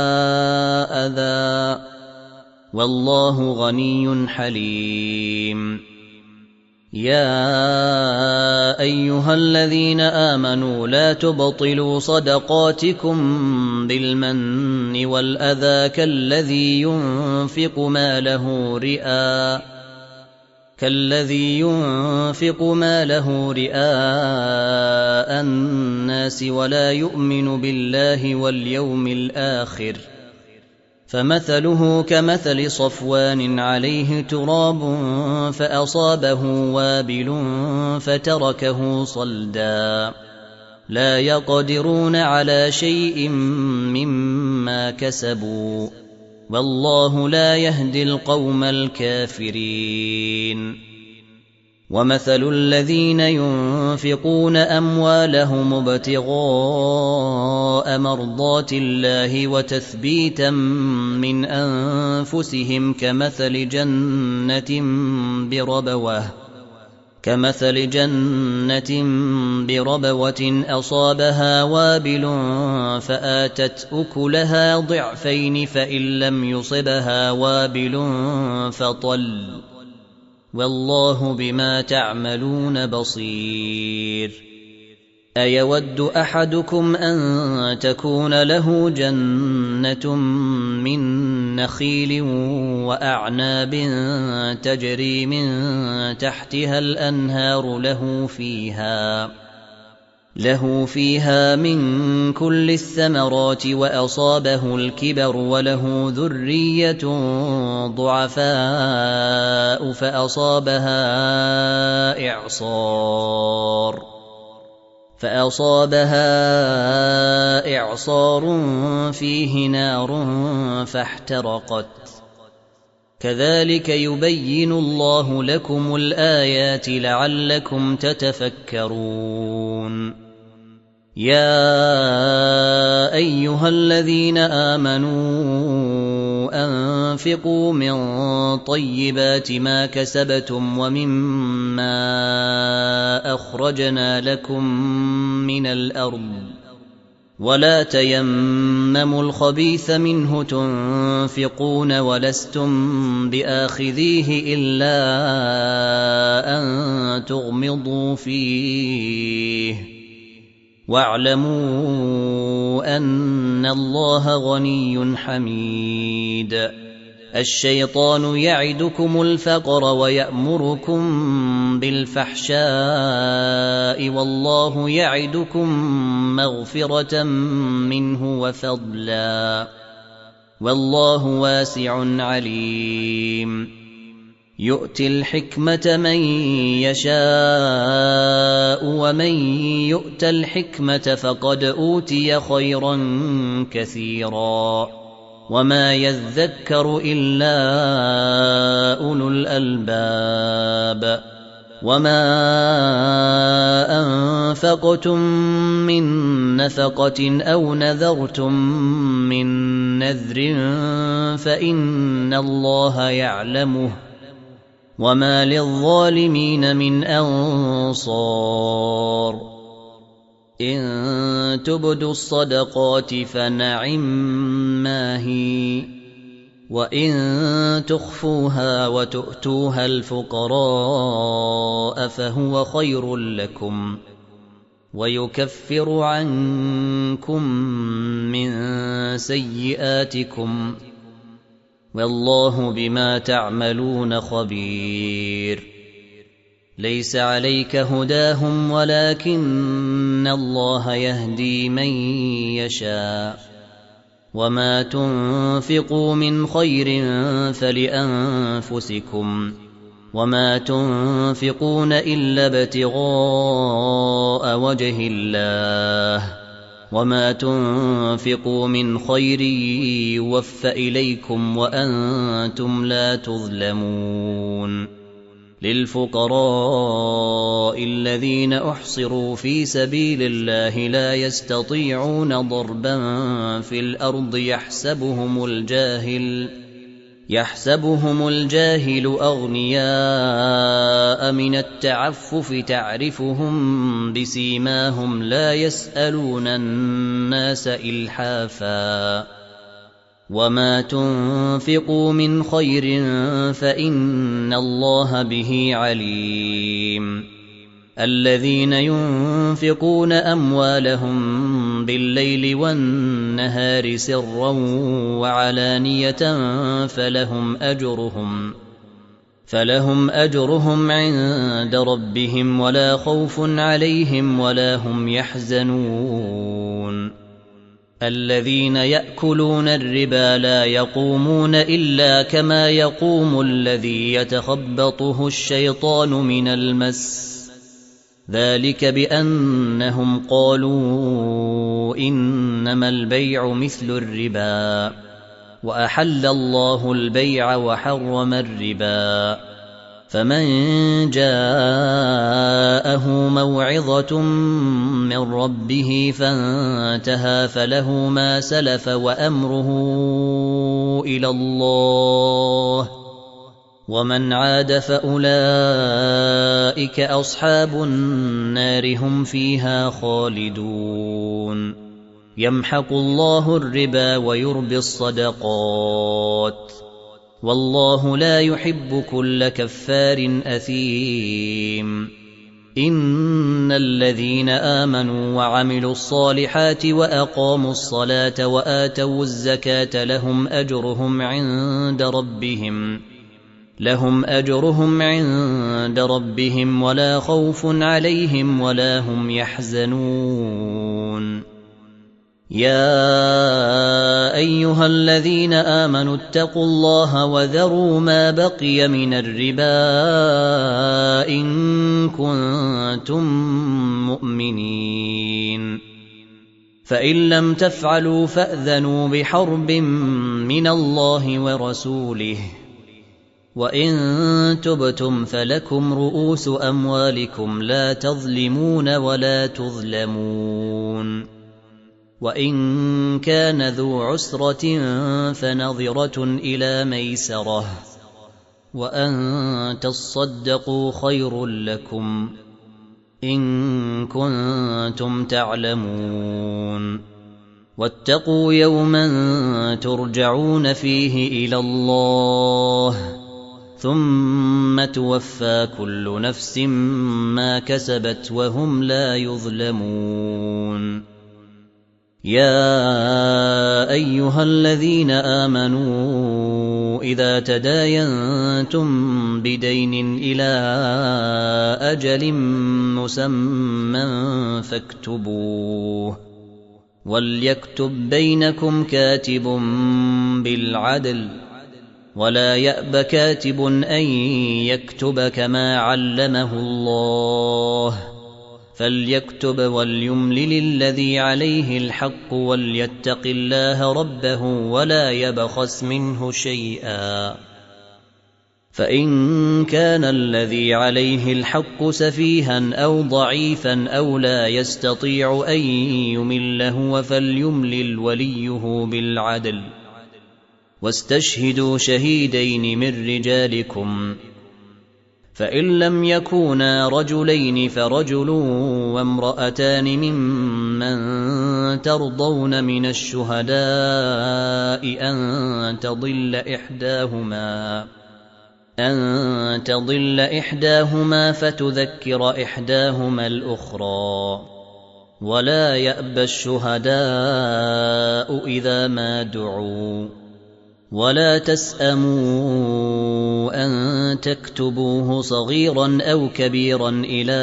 أذى والله غني حليم. يا أيها الذين آمنوا لا تبطلوا صدقاتكم بالمن والأذى كالذي ينفق ماله رئاء الناس ولا يؤمن بالله واليوم الآخر فمثله كمثل صفوان عليه تراب فأصابه وابل فتركه صلدا لا يقدرون على شيء مما كسبوا والله لا يهدي القوم الكافرين. ومثل الذين ينفقون أموالهم ابتغاء مرضات الله وتثبيتا من أنفسهم كمثل جنة بربوة أصابها وابل فآتت أكلها ضعفين فإن لم يصبها وابل فطل والله بما تعملون بصير. أيود أحدكم أن تكون له جنة من نخيل وأعناب تجري من تحتها الأنهار له فيها من كل الثمرات وأصابه الكبر وله ذرية ضعفاء فأصابها إعصار فيه نار فاحترقت كذلك يبين الله لكم الآيات لعلكم تتفكرون. يا أيها الذين آمنوا أنفقوا من طيبات ما كسبتم ومما أخرجنا لكم من الأرض ولا تيمموا الخبيث منه تنفقون ولستم بآخذيه إلا أن تغمضوا فيه واعلموا أن الله غني حميد. الشيطان يعدكم الفقر ويأمركم بالفحشاء والله يعدكم مغفرة منه وفضلا والله واسع عليم. يؤتي الحكمة من يشاء ومن يؤت الحكمة فقد أوتي خيرا كثيرا وما يذكر إلا أولو الألباب. وما أنفقتم من نفقة أو نذرتم من نذر فإن الله يعلمه وما للظالمين من أنصار. إن تبدوا الصدقات فنعما هي وإن تخفوها وتؤتوها الفقراء فهو خير لكم ويكفر عنكم من سيئاتكم والله بما تعملون خبير. ليس عليك هداهم ولكن الله يهدي من يشاء، وما تنفقوا من خير فلأنفسكم، وما تنفقون إلا ابتغاء وجه الله، وما تنفقوا من خير يوف إليكم وأنتم لا تظلمون. للفقراء الذين أحصروا في سبيل الله لا يستطيعون ضربا في الأرض يحسبهم الجاهل أغنياء من التعفف تعرفهم بسيماهم لا يسألون الناس إلحافا، وما تنفقوا من خير فإن الله به عليم. الذين ينفقون أموالهم بالليل والنهار سرا وعلانية فلهم أجرهم عند ربهم ولا خوف عليهم ولا هم يحزنون. الذين يأكلون الربا لا يقومون إلا كما يقوم الذي يتخبطه الشيطان من المس، ذلك بأنهم قالوا إنما البيع مثل الربا، وأحل الله البيع وحرم الربا. فمن جاءه موعظة من ربه فانتهى فله ما سلف وأمره إلى الله، ومن عاد فأولئك أصحاب النار هم فيها خالدون. يمحق الله الربا ويربي الصدقات، والله لا يحب كل كفار أثيم. إن الذين آمنوا وعملوا الصالحات وأقاموا الصلاة وآتوا الزكاة لهم أجرهم عند ربهم ولا خوف عليهم ولا هم يحزنون. يا أيها الذين آمنوا اتقوا الله وذروا ما بقي من الربا إن كنتم مؤمنين، فإن لم تفعلوا فأذنوا بحرب من الله ورسوله، وإن تبتم فلكم رؤوس أموالكم لا تظلمون ولا تظلمون. وإن كان ذو عسرة فنظرة إلى ميسرة، وأن تصدقوا خير لكم إن كنتم تعلمون. واتقوا يوما ترجعون فيه إلى الله ثم توفى كل نفس ما كسبت وهم لا يظلمون. يا أيها الذين آمنوا إذا تداينتم بدين إلى أجل مسمى فاكتبوه، وليكتب بينكم كاتب بالعدل، ولا يأب كاتب أن يكتب كما علمه الله، فليكتب وليملل الذي عليه الحق وليتق الله ربه ولا يبخس منه شيئا. فإن كان الذي عليه الحق سفيها أو ضعيفا أو لا يستطيع أن يمله فليملل وليه بالعدل، واستشهدوا شهيدين من رجالكم، فإن لم يكونا رجلين فرجل وامرأتان ممن ترضون من الشهداء أن تضل إحداهما فتذكر إحداهما الأخرى، ولا يأبى الشهداء إذا ما دعوا، ولا تسأموا أن تكتبوه صغيرا أو كبيرا إلى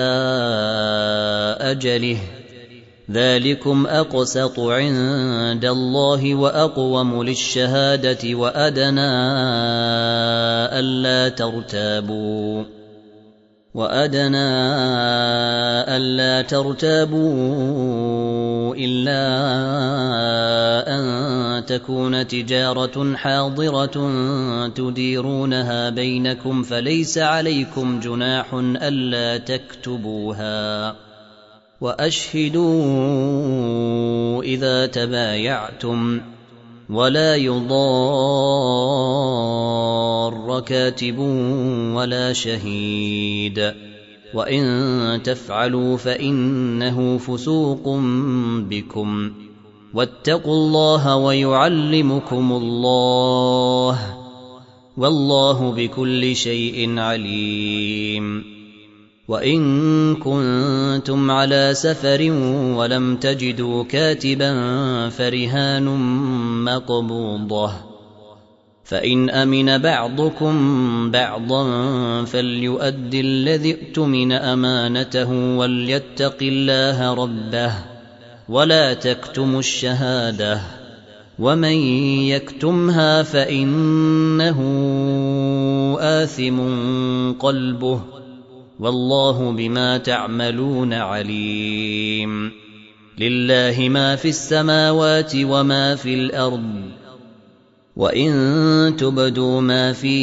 أجله ذلكم أقسط عند الله وأقوم للشهادة وأدنى ألا ترتابوا إلا أن تكون تجارة حاضرة تديرونها بينكم فليس عليكم جناح ألا تكتبوها وأشهدوا إذا تبايعتم ولا يضار كاتب ولا شهيد وإن تفعلوا فإنه فسوق بكم واتقوا الله ويعلمكم الله والله بكل شيء عليم. وإن كنتم على سفر ولم تجدوا كاتبا فرهان مقبوضة فإن أمن بعضكم بعضا فليؤد الذي اؤتمن أمانته وليتق الله ربه ولا تكتموا الشهادة ومن يكتمها فإنه آثم قلبه والله بما تعملون عليم. لله ما في السماوات وما في الأرض وإن تبدوا ما في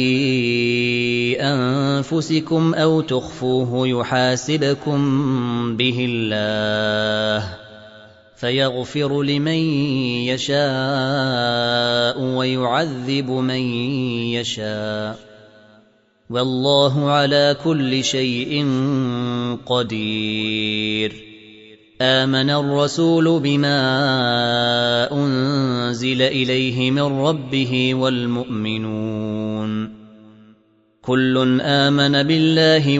أنفسكم أو تخفوه يحاسبكم به الله فيغفر لمن يشاء ويعذب من يشاء والله على كل شيء قدير. آمن الرسول بما أنزل إليه من ربه والمؤمنون كل آمن بالله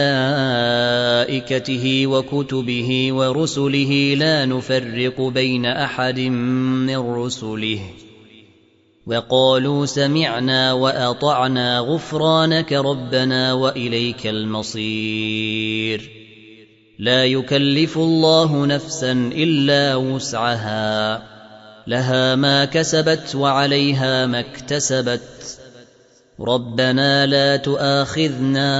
وملائكته وكتبه ورسله لا نفرق بين أحد من رسله وقالوا سمعنا وأطعنا غفرانك ربنا وإليك المصير. لا يكلف الله نفسا إلا وسعها لها ما كسبت وعليها ما اكتسبت ربنا لا تؤاخذنا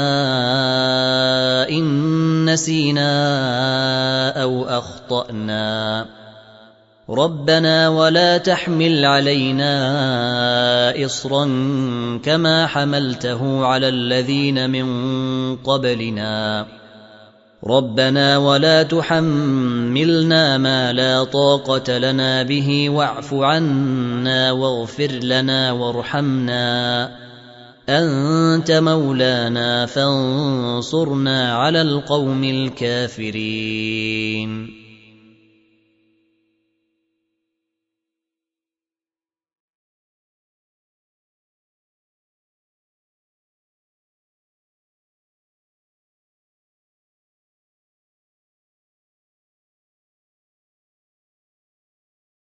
إن نسينا أو أخطأنا ربنا ولا تحمل علينا إصرا كما حملته على الذين من قبلنا ربنا ولا تحملنا ما لا طاقة لنا به واعف عنا واغفر لنا وارحمنا أنت مولانا فانصرنا على القوم الكافرين.